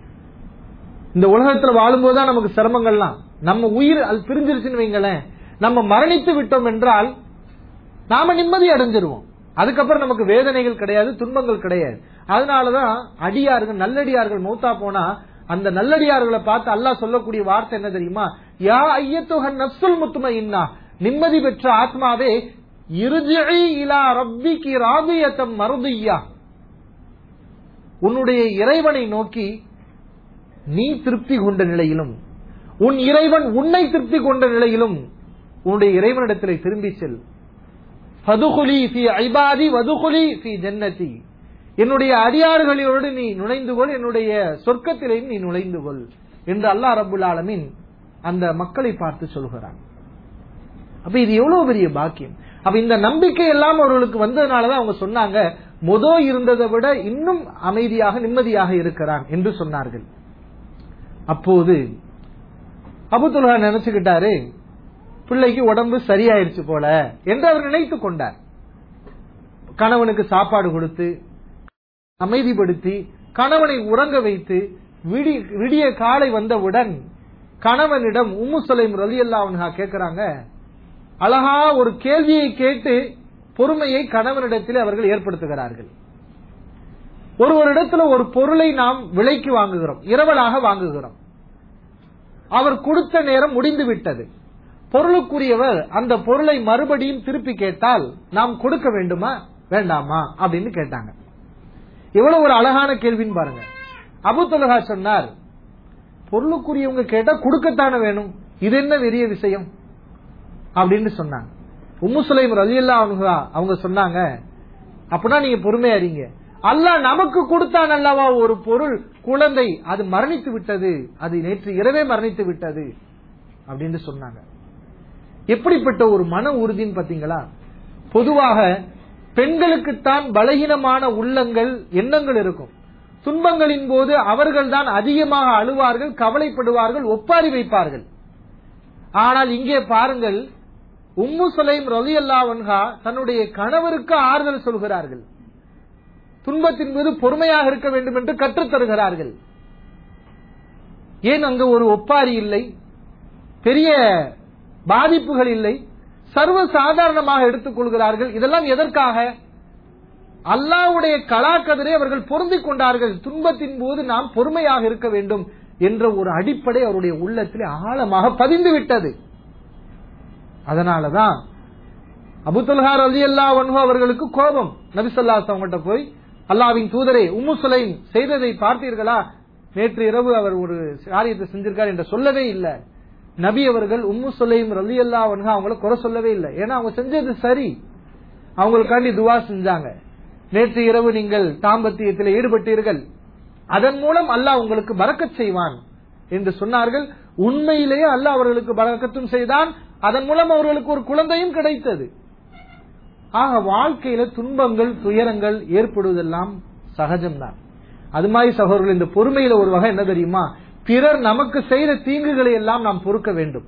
S2: இந்த உலகத்துல வாழும்போதுதான் நமக்கு சிரமங்கள்லாம். நம்ம உயிர் அது பிரிஞ்சிருச்சுன்னு வைங்களேன், நம்ம மரணித்து விட்டோம் என்றால் நாம நிம்மதி அடைஞ்சிருவோம். அதுக்கப்புறம் நமக்கு வேதனைகள் கிடையாது, துன்பங்கள் கிடையாது. அதனாலதான் அடியார்கள், நல்லடியார்கள் மௌத்தா போனா அந்த நல்லடியார்களை பார்த்து அல்லாஹ் சொல்லக்கூடிய வார்த்தை என்ன தெரியுமா? யா ஐயத்துஹன் நஃப்ஸுல் முத்மஇன்னா, நிம்மதி பெற்ற ஆத்மாவே இர்ஜிஇ இலா ரப்பிகி ராதியத்தம் மர்திய்யா, உன்னுடைய இறைவனை நோக்கி நீ திருப்தி கொண்ட நிலையிலும் உன் இறைவன் உன்னை திருப்தி கொண்ட நிலையிலும் உன்னுடைய இறைவனிடத்திலே திரும்பி செல். ஃபதுகுலி ஃபீ இபாதி வதுகுலி ஃபீ ஜன்னதி, என்னுடைய அடியார்களிலோடு நீ நுழைந்து கொள், என்னுடைய சொர்க்கத்திலேயும் நீ நுழைந்து கொள் என்று அல்லாஹ் ரப்புல் ஆலமீன் அந்த மக்களை பார்த்து சொல்கிறான். அப்ப இது எவ்வளவு பெரிய பாக்கியம். அப்ப இந்த நம்பிக்கை எல்லாம் அவர்களுக்கு வந்ததுனாலதான் அவங்க சொன்னாங்க, முதோ இருந்ததை விட இன்னும் அமைதியாக நிம்மதியாக இருக்கிறான் என்று சொன்னார்கள். அப்போது அபூ துல்ஹா நினைச்சுக்கிட்டாரு, பிள்ளைக்கு உடம்பு சரியாயிருச்சு போல என்று அவர் நினைத்துக் கொண்டார். கணவனுக்கு சாப்பாடு கொடுத்து அமைதிப்படுத்தி கணவனை உறங்க வைத்து விடிய காலை வந்தவுடன் கணவனிடம் உம்மு சுலைம் ரலியல்லாஹு அன்ஹா கேட்கிறாங்க. அழகா ஒரு கேள்வியை கேட்டு பொறுமையை கணவனிடத்தில் அவர்கள் ஏற்படுத்துகிறார்கள். ஒரு ஒரு இடத்துல ஒரு பொருளை நாம் விலைக்கு வாங்குகிறோம், இரவலாக வாங்குகிறோம். அவர் கொடுத்த நேரம் முடிந்து விட்டது. பொருளுக்குரியவர் அந்த பொருளை மறுபடியும் திருப்பி கேட்டால் நாம் கொடுக்க வேண்டுமா வேண்டாமா அப்படின்னு கேட்டாங்க. எவ்வளவு ஒரு அழகான கேள்வின்னு பாருங்க. அபூ துல்ஹா சொன்னார், பொருளுக்குரியவங்க கேட்டா கொடுக்கத்தானே வேணும், இது என்ன பெரிய விஷயம் அப்படின்னு சொன்னாங்க. உம்மு சுலைம் ரலியல்லாஹு அன்ஹா அவங்க சொன்னாங்க, அப்படின்னா நீங்க பொறுமையா இருங்க, அல்லாஹ் நமக்கு கொடுத்தான் அல்லவா ஒரு பொருள், குழந்தை, அது மரணித்து விட்டது, அது நேற்று இரவே மரணித்து விட்டது அப்படின்னு சொன்னாங்க. எப்படிப்பட்ட ஒரு மன உறுதின்னு பாத்தீங்களா. பொதுவாக பெண்களுக்குத்தான் பலகீனமான உள்ளங்கள் எண்ணங்கள் இருக்கும். துன்பங்களின் போது அவர்கள் தான் அதிகமாக அழுவார்கள், கவலைப்படுவார்கள், ஒப்பாரி வைப்பார்கள். ஆனால் இங்கே பாருங்கள், உம்மு சுலைம் ரலியல்லாஹு அன்ஹா தன்னுடைய கணவருக்கு ஆறுதல் சொல்கிறார்கள். துன்பத்தின் மீது பொறுமையாக இருக்க வேண்டும் என்று கற்றுத் தருகிறார்கள். ஏன் அங்கு ஒரு ஒப்பாரி இல்லை, பெரிய பாதிப்புகள் இல்லை, சர்வ சாதாரணமாக எடுத்துக் கொள்கிறார்கள். இதெல்லாம் எதற்காக? அல்லாஹ்வுடைய கலாக்கதிரை அவர்கள் பொருந்திக் கொண்டார்கள். துன்பத்தின் போது நாம் பொறுமையாக இருக்க வேண்டும் என்ற ஒரு அடிப்படை அவருடைய உள்ளத்தில் ஆழமாக பதிந்து விட்டது. அதனாலதான் அபூ துல்ஹா ரலியல்லாஹு அன்ஹு அவர்களுக்கு கோபம். நபி ஸல்லல்லாஹு அலைஹி வஸல்லம் கிட்ட போய், அல்லாஹ்வின் தூதரே, உம்மு சுலைம் செய்ததை பார்த்தீர்களா, நேற்று இரவு அவர் ஒரு காரியத்தை செஞ்சிருக்கார் என்று சொல்லவே இல்லை. நபி அவர்கள் உம்மு சுலைம் ரலியல்லாஹு அன்ஹா அவங்கள குறை சொல்லவே இல்லை. ஏன்னா அவங்க செஞ்சது சரி, அவங்களுக்காண்டி துவா செஞ்சாங்க. நேற்று இரவு நீங்கள் தாம்பத்தியத்தில் ஈடுபட்டீர்கள், அதன் மூலம் அல்லாஹ் உங்களுக்கு பரக்கத் செய்வான் என்று சொன்னார்கள். உண்மையிலேயே அல்லாஹ் அவர்களுக்கு பரக்கத்தும் செய்தான், அதன் மூலம் அவர்களுக்கு ஒரு குழந்தையும் கிடைத்தது. ஆக வாழ்க்கையில துன்பங்கள் துயரங்கள் ஏற்படுவதெல்லாம் சகஜம்தான். அது மாதிரி சகோதரர்கள், இந்த பொறுமையில ஒரு வகை என்ன தெரியுமா, பிறர் நமக்கு செய்த தீங்குகளை எல்லாம் நாம் பொறுக்க வேண்டும்.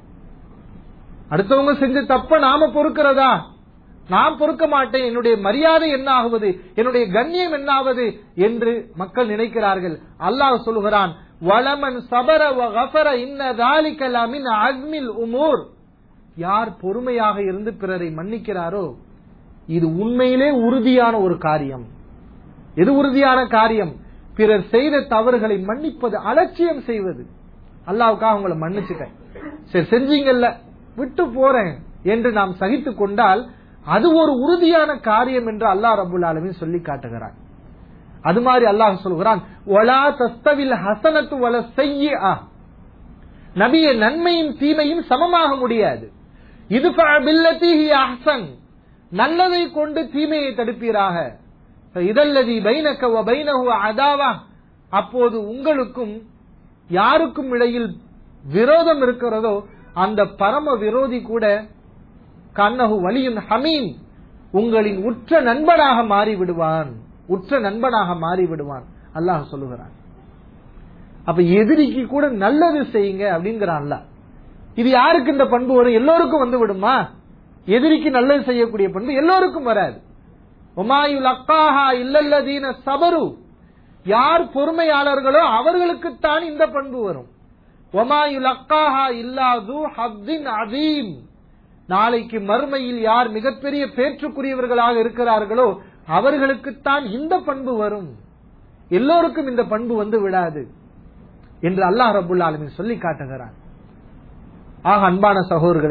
S2: அடுத்தவங்க செஞ்ச தப்ப நாம பொறுக்கிறதா? நான் பொறுக்க மாட்டேன், என்னுடைய மரியாதை என்ன ஆகுவது, என்னுடைய கண்ணியம் என்ன ஆவது என்று மக்கள் நினைக்கிறார்கள். அல்லாஹ் சொல்கிறான், வலமன் சபர வ கஃபர இன்ன ذلك لمن عزم الامور, யார் பொறுமையாக இருந்து பிறரை மன்னிக்கிறாரோ இது உண்மையிலே உறுதியான ஒரு காரியம். எது உறுதியான காரியம்? பிறர் செய்த தவறுகளை மன்னிப்பது, அலட்சியம் செய்வது. அல்லாஹ்வுக்காக உங்களை மன்னிச்சுட்டேன், சரி செஞ்சீங்கல்ல விட்டு போறேன் என்று நாம் சகித்துக் கொண்டால் அது ஒரு உறுதியான காரியம் என்று அல்லாஹ் ரப்புல் ஆலமீன் சொல்லி காட்டுகிறான். அது மாதிரி அல்லாஹ் சொல்கிறான், வலா தஸ்தவில் ஹஸனத்து வல ஸய்யிஆ, நபியே நன்மையும் தீமையும் சமமாக முடியாது. இதுஃபா பில்லதி ஹி அஹ்ஸன், நல்லதை கொண்டு தீமையை தடுப்பீராக. இதல்லதி பைனக வ பைனஹு அதாவா, அப்போது உங்களுக்கும் யாருக்கும் இடையில் விரோதம் இருக்கிறதோ அந்த பரம விரோதி கூட கன்னஹு வலியுன் ஹமீம், உங்களின் உற்ற நண்பனாக மாறி விடுவான், உற்ற நண்பனாக மாறி விடுவான் அல்லாஹ் சொல்லுகிறான். அப்ப எதிரிக்கு கூட நல்லது செய்யுங்க அப்படிங்கிறான் அல்லாஹ். இது யாருக்கு இந்த பண்பு வரும்? எல்லோருக்கும் வந்து விடுமா? எதிரிக்கு நல்லது செய்யக்கூடிய பண்பு எல்லோருக்கும் வராது. ஒமாயுல் அக்காஹா இல்லல்லதீன சபரு, யார் பொறுமையாளர்களோ அவர்களுக்குத்தான் இந்த பண்பு வரும். ஒமாயுல் அக்காஹா இல்லாது ஹத்தின் அதீம், நாளைக்கு மறுமையில் யார் மிகப்பெரிய பேற்றுக்குரியவர்களாக இருக்கிறார்களோ அவர்களுக்குத்தான் இந்த பண்பு வரும், எல்லோருக்கும் இந்த பண்பு வந்து விடாது என்று அல்லாஹ் ரப்புல் ஆலமீன் சொல்லி காட்டுகிறான். ஆக அன்பான சகோதரர்களே,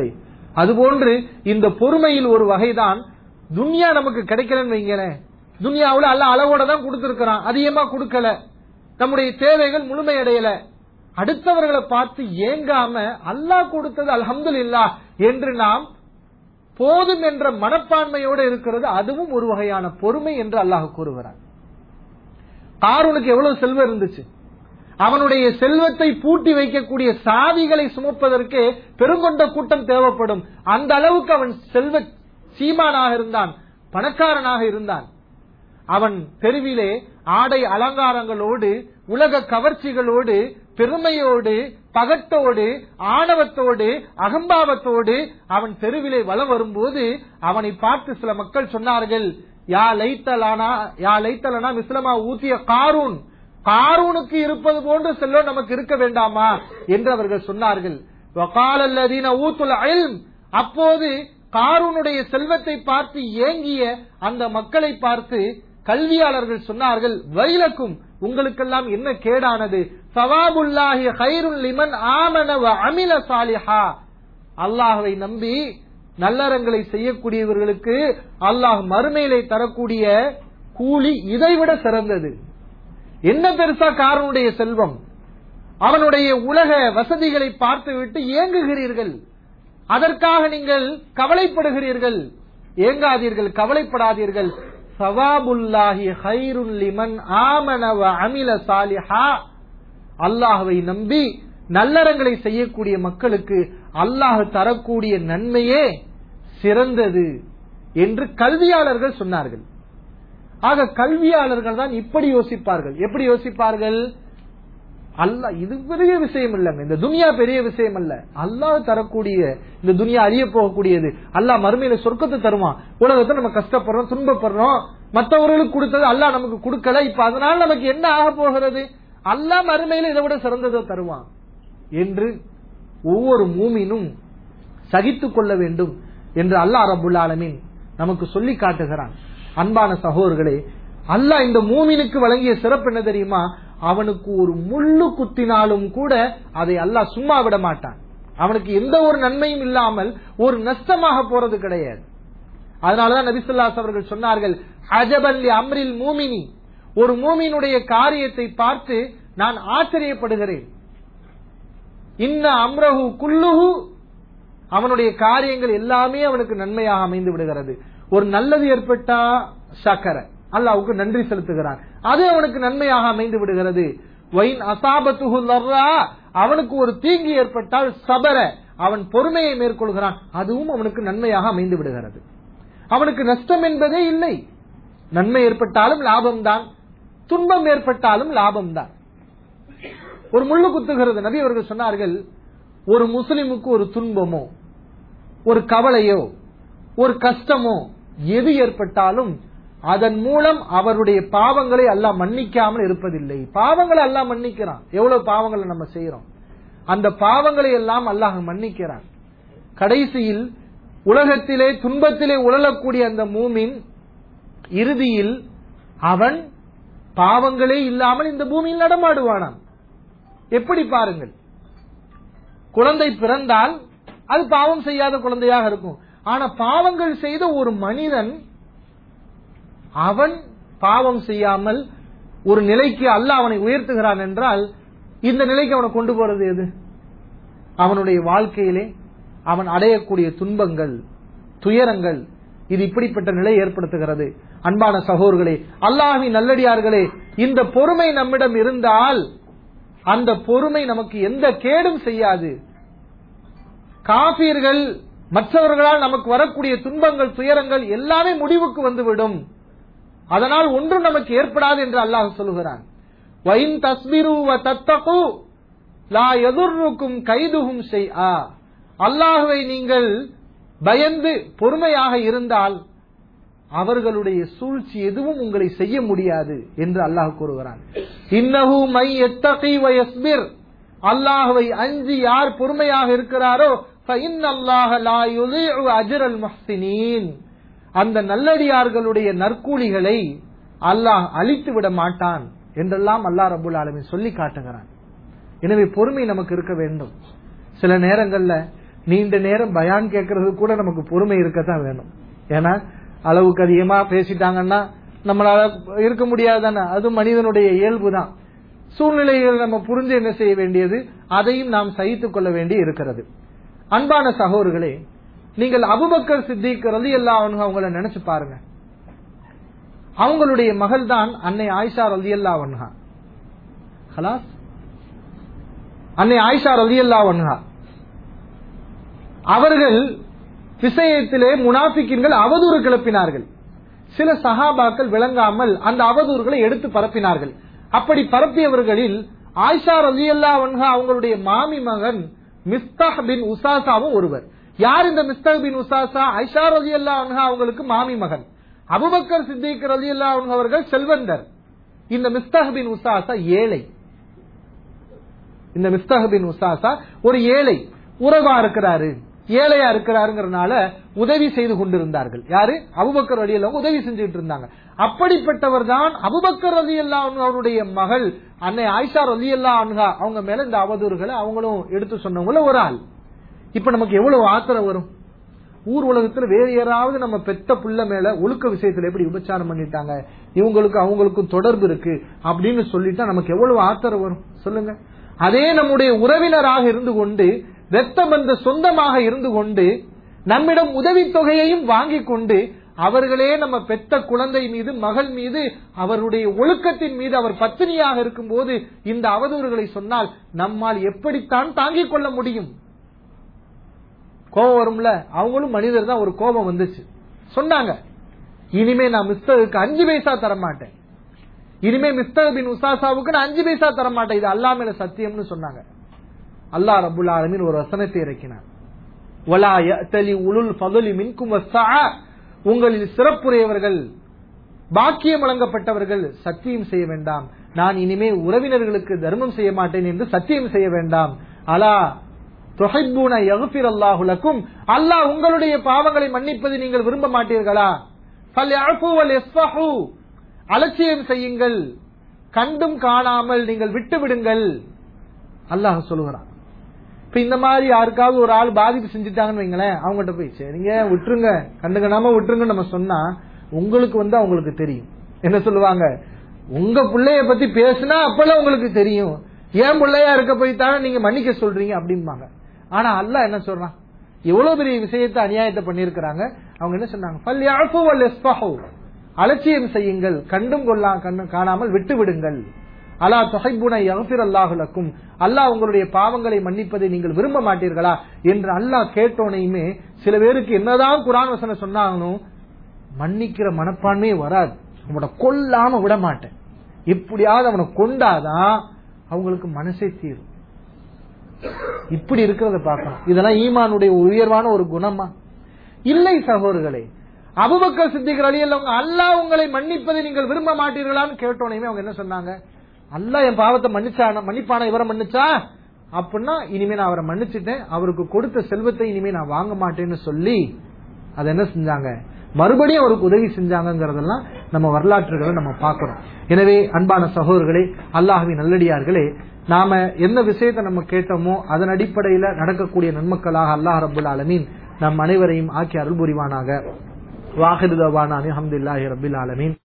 S2: அதுபோன்று இந்த பொறுமையில் ஒரு வகைதான் துன்யா நமக்கு கிடைக்கலன்னு வைங்களேன், துன்யாவுல அல்லாஹ் அளவோட தான் கொடுத்திருக்கிறான், அதிகமா கொடுக்கல, நம்முடைய தேவைகள் முழுமையடையல, அடுத்தவர்களை பார்த்து ஏங்காம அல்லாஹ் கொடுத்தது அல்ஹம்துலில்லாஹ் என்று நாம் போதும் என்ற மனப்பான்மையோடு இருக்கிறது, அதுவும் ஒரு வகையான பொறுமை என்று அல்லாஹ் கூறுகிறான். காரூனுக்கு எவ்வளவு செல்வம் இருந்துச்சு, அவனுடைய செல்வத்தை பூட்டி வைக்கக்கூடிய சாவிகளை சுமப்பதற்கு பெருங்கொண்ட கூட்டம் தேவைப்படும். அந்த அளவுக்கு அவன் செல்வ சீமானாக இருந்தான், பணக்காரனாக இருந்தான். அவன் தெருவிலே ஆடை அலங்காரங்களோடு, உலக கவர்ச்சிகளோடு, பெருமையோடு, பகட்டோடு, ஆணவத்தோடு, அகம்பாவத்தோடு அவன் தெருவிலே வலம் வரும்போது அவனை பார்த்து சில மக்கள் சொன்னார்கள், யா லைத்தலானா யா லைத்தலனா மிஸ்லமா ஊத்திய காரூன், காரூனுக்கு இருப்பது போன்று செல்வம் நமக்கு இருக்க வேண்டாமா என்று அவர்கள் சொன்னார்கள். வகால அல்லதீன ஊத்துல் இல்ம், அப்போது காரூனுடைய செல்வத்தை பார்த்து ஏங்கிய அந்த மக்களை பார்த்து கல்வியாளர்கள் சொன்னார்கள், வைலக்கும், உங்களுக்கெல்லாம் என்ன கேடானது, சவாபுல்லாஹி கைருல் லிமன் ஆமன வ அமில சாலிஹா, அல்லாஹ்வை நம்பி நல்லறங்களை செய்யக்கூடியவர்களுக்கு அல்லாஹ் மறுமையிலே தரக்கூடிய கூலி இதைவிட சிறந்தது. என்ன பெருசா காரனுடைய செல்வம், அவனுடைய உலக வசதிகளை பார்த்துவிட்டு ஏங்குகிறீர்கள், அதற்காக நீங்கள் கவலைப்படுகிறீர்கள். ஏங்காதீர்கள், கவலைப்படாதீர்கள். சவாபுல்லாஹி கைருல் லிமன் ஆமன வ அமில சாலிஹா, அல்லாஹ்வை நம்பி நல்லறங்களை செய்யக்கூடிய மக்களுக்கு அல்லாஹ் தரக்கூடிய நன்மையே சிறந்தது என்று கல்வியாளர்கள் சொன்னார்கள். ஆக கல்வியாளர்கள் தான் இப்படி யோசிப்பார்கள். எப்படி யோசிப்பார்கள், அல்லாஹ் இது பெரிய விஷயம் இல்லங்க, இந்த துனியா பெரிய விஷயம் அல்ல, அல்லாஹ் தரக்கூடிய இந்த துனியா அழிய போகக்கூடியது, அல்லாஹ் மறுமையில சொர்க்கத்தை தருவான், உலகத்தை நம்ம கஷ்டப்படுறோம், துன்பப்படுறோம், மற்றவர்களுக்கு கொடுத்தது அல்லாஹ் நமக்கு கொடுக்கல, இப்ப அதனால நமக்கு என்ன ஆக போகிறது, அல்லாஹ் மறுமையில இதை விட சிறந்ததை தருவான் என்று ஒவ்வொரு மூமினும் சகித்துக் கொள்ள வேண்டும் என்று அல்லாஹ் ரப்புல் ஆலமீன் நமக்கு சொல்லி காட்டுகிறான். அன்பான சகோதரர்களே, அல்லாஹ் இந்த மூமினுக்கு வழங்கிய சிறப்பு என்ன தெரியுமா, அவனுக்கு ஒரு முள்ளு குத்தினாலும் கூட அதை அல்லாஹ் சும்மா விட மாட்டான். அவனுக்கு எந்த ஒரு நன்மையும் இல்லாமல் ஒரு நஷ்டமாக போறது கிடையாது. அதனாலதான் நபி ஸல்லல்லாஹு அலைஹி அவர்கள் சொன்னார்கள், அஜபன் லி அம்ரில் மூமினி, ஒரு மூமினுடைய காரியத்தை பார்த்து நான் ஆச்சரியப்படுகிறேன். இன்ன அம்ரஹு குல்லுஹு, அவனுடைய காரியங்கள் எல்லாமே அவனுக்கு நன்மையாக அமைந்து விடுகிறது. ஒரு நல்லது ஏற்பட்டா ஷக்கர, அல்லாஹ்வுக்கு நன்றி செலுத்துகிறான், அது அவனுக்கு நன்மையாக அமைந்து விடுகிறது. வைன் அசாபத்துஹு லர்ரா, அவனுக்கு ஒரு தீங்கு ஏற்பட்டால் சபர, அவன் பொறுமையை மேற்கொள்கிறான், அதுவும் அவனுக்கு நன்மையாக அமைந்து விடுகிறது. அவனுக்கு நஷ்டம் என்பதே இல்லை. நன்மை ஏற்பட்டாலும் லாபம்தான், துன்பம் ஏற்பட்டாலும் லாபம்தான். ஒரு முள்ளு குத்துகிறது. நபி அவர்கள் சொன்னார்கள், ஒரு முஸ்லிமுக்கு ஒரு துன்பமோ, ஒரு கவலையோ, ஒரு கஷ்டமோ எது ஏற்பட்டாலும் அதன் மூலம் அவருடைய பாவங்களை அல்லாஹ் மன்னிக்காமல் இருப்பதில்லை. பாவங்களை அல்லாஹ் மன்னிக்கிறான். எவ்வளவு பாவங்களை நம்ம செய்யறோம், அந்த பாவங்களை எல்லாம் அல்லாஹ் மன்னிக்கிறான். கடைசியில் உலகத்திலே துன்பத்திலே உழலக்கூடிய அந்த மூமின் இறுதியில் அவன் பாவங்களே இல்லாமல் இந்த பூமியில் நடமாடுவானாம். எப்படி பாருங்கள், குழந்தை பிறந்தால் அது பாவம் செய்யாத குழந்தையாக இருக்கும். ஆனா பாவங்கள் செய்த ஒரு மனிதன், அவன் பாவம் செய்யாமல் ஒரு நிலைக்கு அல்லாஹ் அவனை உயர்த்துகிறான் என்றால், இந்த நிலைக்கு அவனை கொண்டு போறது எது? அவனுடைய வாழ்க்கையிலே அவன் அடையக்கூடிய துன்பங்கள், துயரங்கள், இது இப்படிப்பட்ட நிலை ஏற்படுத்துகிறது. அன்பான சகோதரர்களே, அல்லாஹ்வின் நல்லடியார்களே, இந்த பொறுமை நம்மிடம் இருந்தால் அந்த பொறுமை நமக்கு எந்த கேடும் செய்யாது. காபீர்கள் மற்றவர்களால் நமக்கு வரக்கூடிய துன்பங்கள், துயரங்கள் எல்லாமே முடிவுக்கு வந்துவிடும். அதனால் ஒன்றும் நமக்கு ஏற்படாது என்று அல்லாஹ் சொல்லுகிறான். வைன் தஸ்பிரு வ தத்தகு லா யதுர்ருக்கும் கைதுஹும் ஷைஆ, அல்லாஹ்வை நீங்கள் பயந்து பொறுமையாக இருந்தால் அவர்களுடைய சூழ்ச்சி எதுவும் உங்களை செய்ய முடியாது என்று அல்லாஹ் கூறுகிறான். இன்னஹு மை யத்தகி வ யஸ்பிர், அல்லாஹ்வை அஞ்சி யார் பொறுமையாக இருக்கிறாரோ ஃபஇன்னல்லாஹ லா யுதீஉ அஜ்ரல் முஹ்சினீன், அந்த நல்லடியார்களுடைய நற்கூலிகளை அல்லாஹ் அழித்து விட மாட்டான் என்றெல்லாம் அல்லாஹ் ரப்பல் ஆலமீன் சொல்லி காட்டுகிறான். எனவே பொறுமை நமக்கு இருக்க வேண்டும். சில நேரங்கள்ல நீண்ட நேரம் பயான் கேட்கறது கூட நமக்கு பொறுமை இருக்கத்தான் வேணும். ஏன்னா அளவுக்கு அதிகமா பேசிட்டாங்கன்னா நம்மளால இருக்க முடியாதானே, அது மனிதனுடைய இயல்பு தான். சூழ்நிலைகள் நம்ம புரிஞ்சு என்ன செய்ய வேண்டியது, அதையும் நாம் சகித்துக் கொள்ள வேண்டி இருக்கிறது. அன்பான சகோதரர்களே, நீங்கள் அபூபக்கர் சித்திக் ரலியல்லாஹு அன்ஹு அவங்களை நினைச்சு பாருங்க. அவங்களுடைய மகள் தான் அன்னை ஆயிஷா ரலியல்லாஹு அன்ஹா. خلاص அன்னை ஆயிஷா ரலியல்லாஹு அன்ஹா அவர்கள் விஷயத்திலே முனாஃபிக்கின்கள் அவதூறு கிளப்பினார்கள். சில சஹாபாக்கள் விளங்காமல் அந்த அவதூறுகளை எடுத்து பரப்பினார்கள். அப்படி பரப்பியவர்களில் ஆயிஷா ரலியல்லாஹு அன்ஹா அவங்களுடைய மாமி மகன் மிஸ்தாஹ் பின் உசாசாவும் ஒருவர். யார் இந்த மிஸ்தாஹ் பின் உசாசா? ஆயிஷா ரலியல்லாஹு அன்ஹா அவங்களுக்கு மாமி மகன். அபூபக்கர் சித்திக் ரலியல்லாஹு அன்ஹு அவர்கள் செல்வந்தர். இந்த மிஸ்தாஹ் பின் உசாசா ஏழை. இந்த மிஸ்தாஹ் பின் உசாசா ஒரு ஏழை, உறவா இருக்கிறாரு, ஏழையா இருக்கிறாருங்கிறதுனால உதவி செய்து கொண்டிருந்தார்கள். யாரு? அபூபக்கர் ரலியல்லாஹு உதவி செஞ்சுட்டு இருந்தாங்க. அப்படிப்பட்டவர் தான் அபூபக்கர் ரலியல்லாஹு அன்ஹு அவருடைய மகள் அன்னை ஆயிஷா ரலியல்லாஹு அன்ஹா அவங்க மேல இந்த அவதூறுகளை அவங்களும் எடுத்து சொன்னவங்கள ஒரு ஆள். இப்ப நமக்கு எவ்வளவு ஆத்திரம் வரும். ஊர் உலகத்துல வேறு யாராவது நம்ம பெத்த புள்ள மேல ஒழுக்க விஷயத்துல எப்படி விபச்சாரம் பண்ணிட்டாங்க, இவங்களுக்கு அவங்களுக்கும் தொடர்பு இருக்கு அப்படின்னு சொல்லிட்டா நமக்கு எவ்வளவு ஆத்திரம் வரும் சொல்லுங்க. அதே நம்முடைய உறவினராக இருந்து கொண்டு, இரத்த பந்த சொந்தமாக இருந்து கொண்டு, நம்மிடம் உதவி தொகையையும் வாங்கி கொண்டு, அவர்களே நம்ம பெத்த குழந்தை மீது, மகள் மீது, அவருடைய ஒழுக்கத்தின் மீது அவர் பத்தினியாக இருக்கும் போது இந்த அவதூறுகளை சொன்னால் நம்மால் எப்படித்தான் தாங்கிக் கொள்ள முடியும்? கோபம் வரும்ல. அவங்களும் மனிதர் தான். ஒரு கோபம் வந்துச்சு. சொன்னாங்க, இனிமே நான் மிஸ்டருக்கு அஞ்சு பைசா தர மாட்டேன், இனிமே மிஸ்டர் பின் உசாசாவுக்கு நான் அஞ்சு பைசா தர மாட்டேன், இது அல்லாஹ் மேல சத்தியம்னு சொன்னாங்க. அல்லாஹ் ரப்புல் ஆலமீன் ஒரு வசனத்தை இறக்கினார். வலா யஅதலி உலுல் ஃபضலி மின்கும் வஸ்ஸஆ, உங்களில் சிறப்புடையவர்கள், பாக்கியம் வழங்கப்பட்டவர்கள் சத்தியம் செய்ய வேண்டாம், நான் இனிமே உறவினர்களுக்கு தர்மம் செய்ய மாட்டேன் என்று சத்தியம் செய்ய வேண்டாம். அலா துஹிப்பூன யக்ஃபிரல்லாஹு லக்கும், அல்லாஹ் உங்களுடைய பாவங்களை மன்னிப்பதை நீங்கள் விரும்ப மாட்டீர்களா? ஃபல்யஃபு வல்யஸ்ஃபஹு, அலட்சியம் செய்யுங்கள், கண்டும் காணாமல் நீங்கள் விட்டு விடுங்கள் அல்லாஹ் சொல்லுகிறான். இப்ப இந்த மாதிரி யாருக்காவது ஒரு ஆள் பாதிப்பு செஞ்சுட்டாங்கன்னு வைங்களேன், அவங்ககிட்ட போய் சரிங்க விட்டுருங்க, கண்டுக்கணாம விட்டுருங்க நம்ம சொன்னா உங்களுக்கு வந்து அவங்களுக்கு தெரியும். என்ன சொல்லுவாங்க? உங்க பிள்ளைய பத்தி பேசுனா அப்பெல்லாம் உங்களுக்கு தெரியும், ஏன் பிள்ளையா இருக்க போய் தானே நீங்க மன்னிக்க சொல்றீங்க அப்படிம்பாங்க. ஆனா அல்லாஹ் என்ன சொல்றான்? எவ்வளவு பெரிய விஷயத்தை அநியாயத்தை பண்ணிருக்கிறாங்க. அவங்க என்ன சொன்னாங்க? ஃபல்யஃபு வல்யஸ்ஃபஹு, அலட்சியம் செய்யுங்கள், கண்டும் கொள்ளா காணாமல் விட்டு விடுங்கள். அலா துஹிப்பூன யக்ஃபிரல்லாஹு லக்கும், அல்லாஹ் உங்களுடைய பாவங்களை மன்னிப்பதை நீங்கள் விரும்ப மாட்டீர்களா என்று அல்லாஹ் கேட்டோனையுமே சில பேருக்கு என்னதான் குர்ஆன் வசனம் சொன்னாலும் மன்னிக்கிற மனப்பான்மையே வராது. அவனை கொல்லாம விட மாட்டேன், இப்படியாவது அவனை கொண்டாதான் அவங்களுக்கு மனசே தீரும். இப்படி இருக்கிறத பார்க்கணும். இதெல்லாம் ஈமானுடைய உயர்வான ஒரு குணமா? இல்லை சகோதரர்களே. அபூபக்கர் சித்திக் ரலியல்லாஹு அன்ஹு அல்லாஹ் உங்களை மன்னிப்பதை நீங்கள் விரும்ப மாட்டீர்களான்னு கேட்டோனையுமே அவங்க என்ன சொன்னாங்க? அல்லாஹ் என் பாவத்தை மன்னிச்சான மன்னிப்பான இவரை மன்னிச்சா அப்படின்னா இனிமே நான் அவரை மன்னிச்சுட்டேன், அவருக்கு கொடுத்த செல்வத்தை இனிமே நான் வாங்க மாட்டேன்னு சொல்லி அதை என்ன செஞ்சாங்க? மறுபடியும் அவருக்கு உதவி செஞ்சாங்கிறதெல்லாம் நம்ம வரலாற்றுகளை நம்ம பார்க்கிறோம். எனவே அன்பான சகோதரர்களே, அல்லாஹ்வின் நல்லடியார்களே, நாம என்ன விஷயத்தை நம்ம கேட்டோமோ அதன் அடிப்படையில நடக்கக்கூடிய நன்மக்களாக அல்லாஹ் ரப்புல் ஆலமீன் நம் அனைவரையும் ஆக்கி அருள் புரிவானாக. வாஹிரு தவானா அல்ஹம்துலில்லாஹி ரப்பில் ஆலமீன்.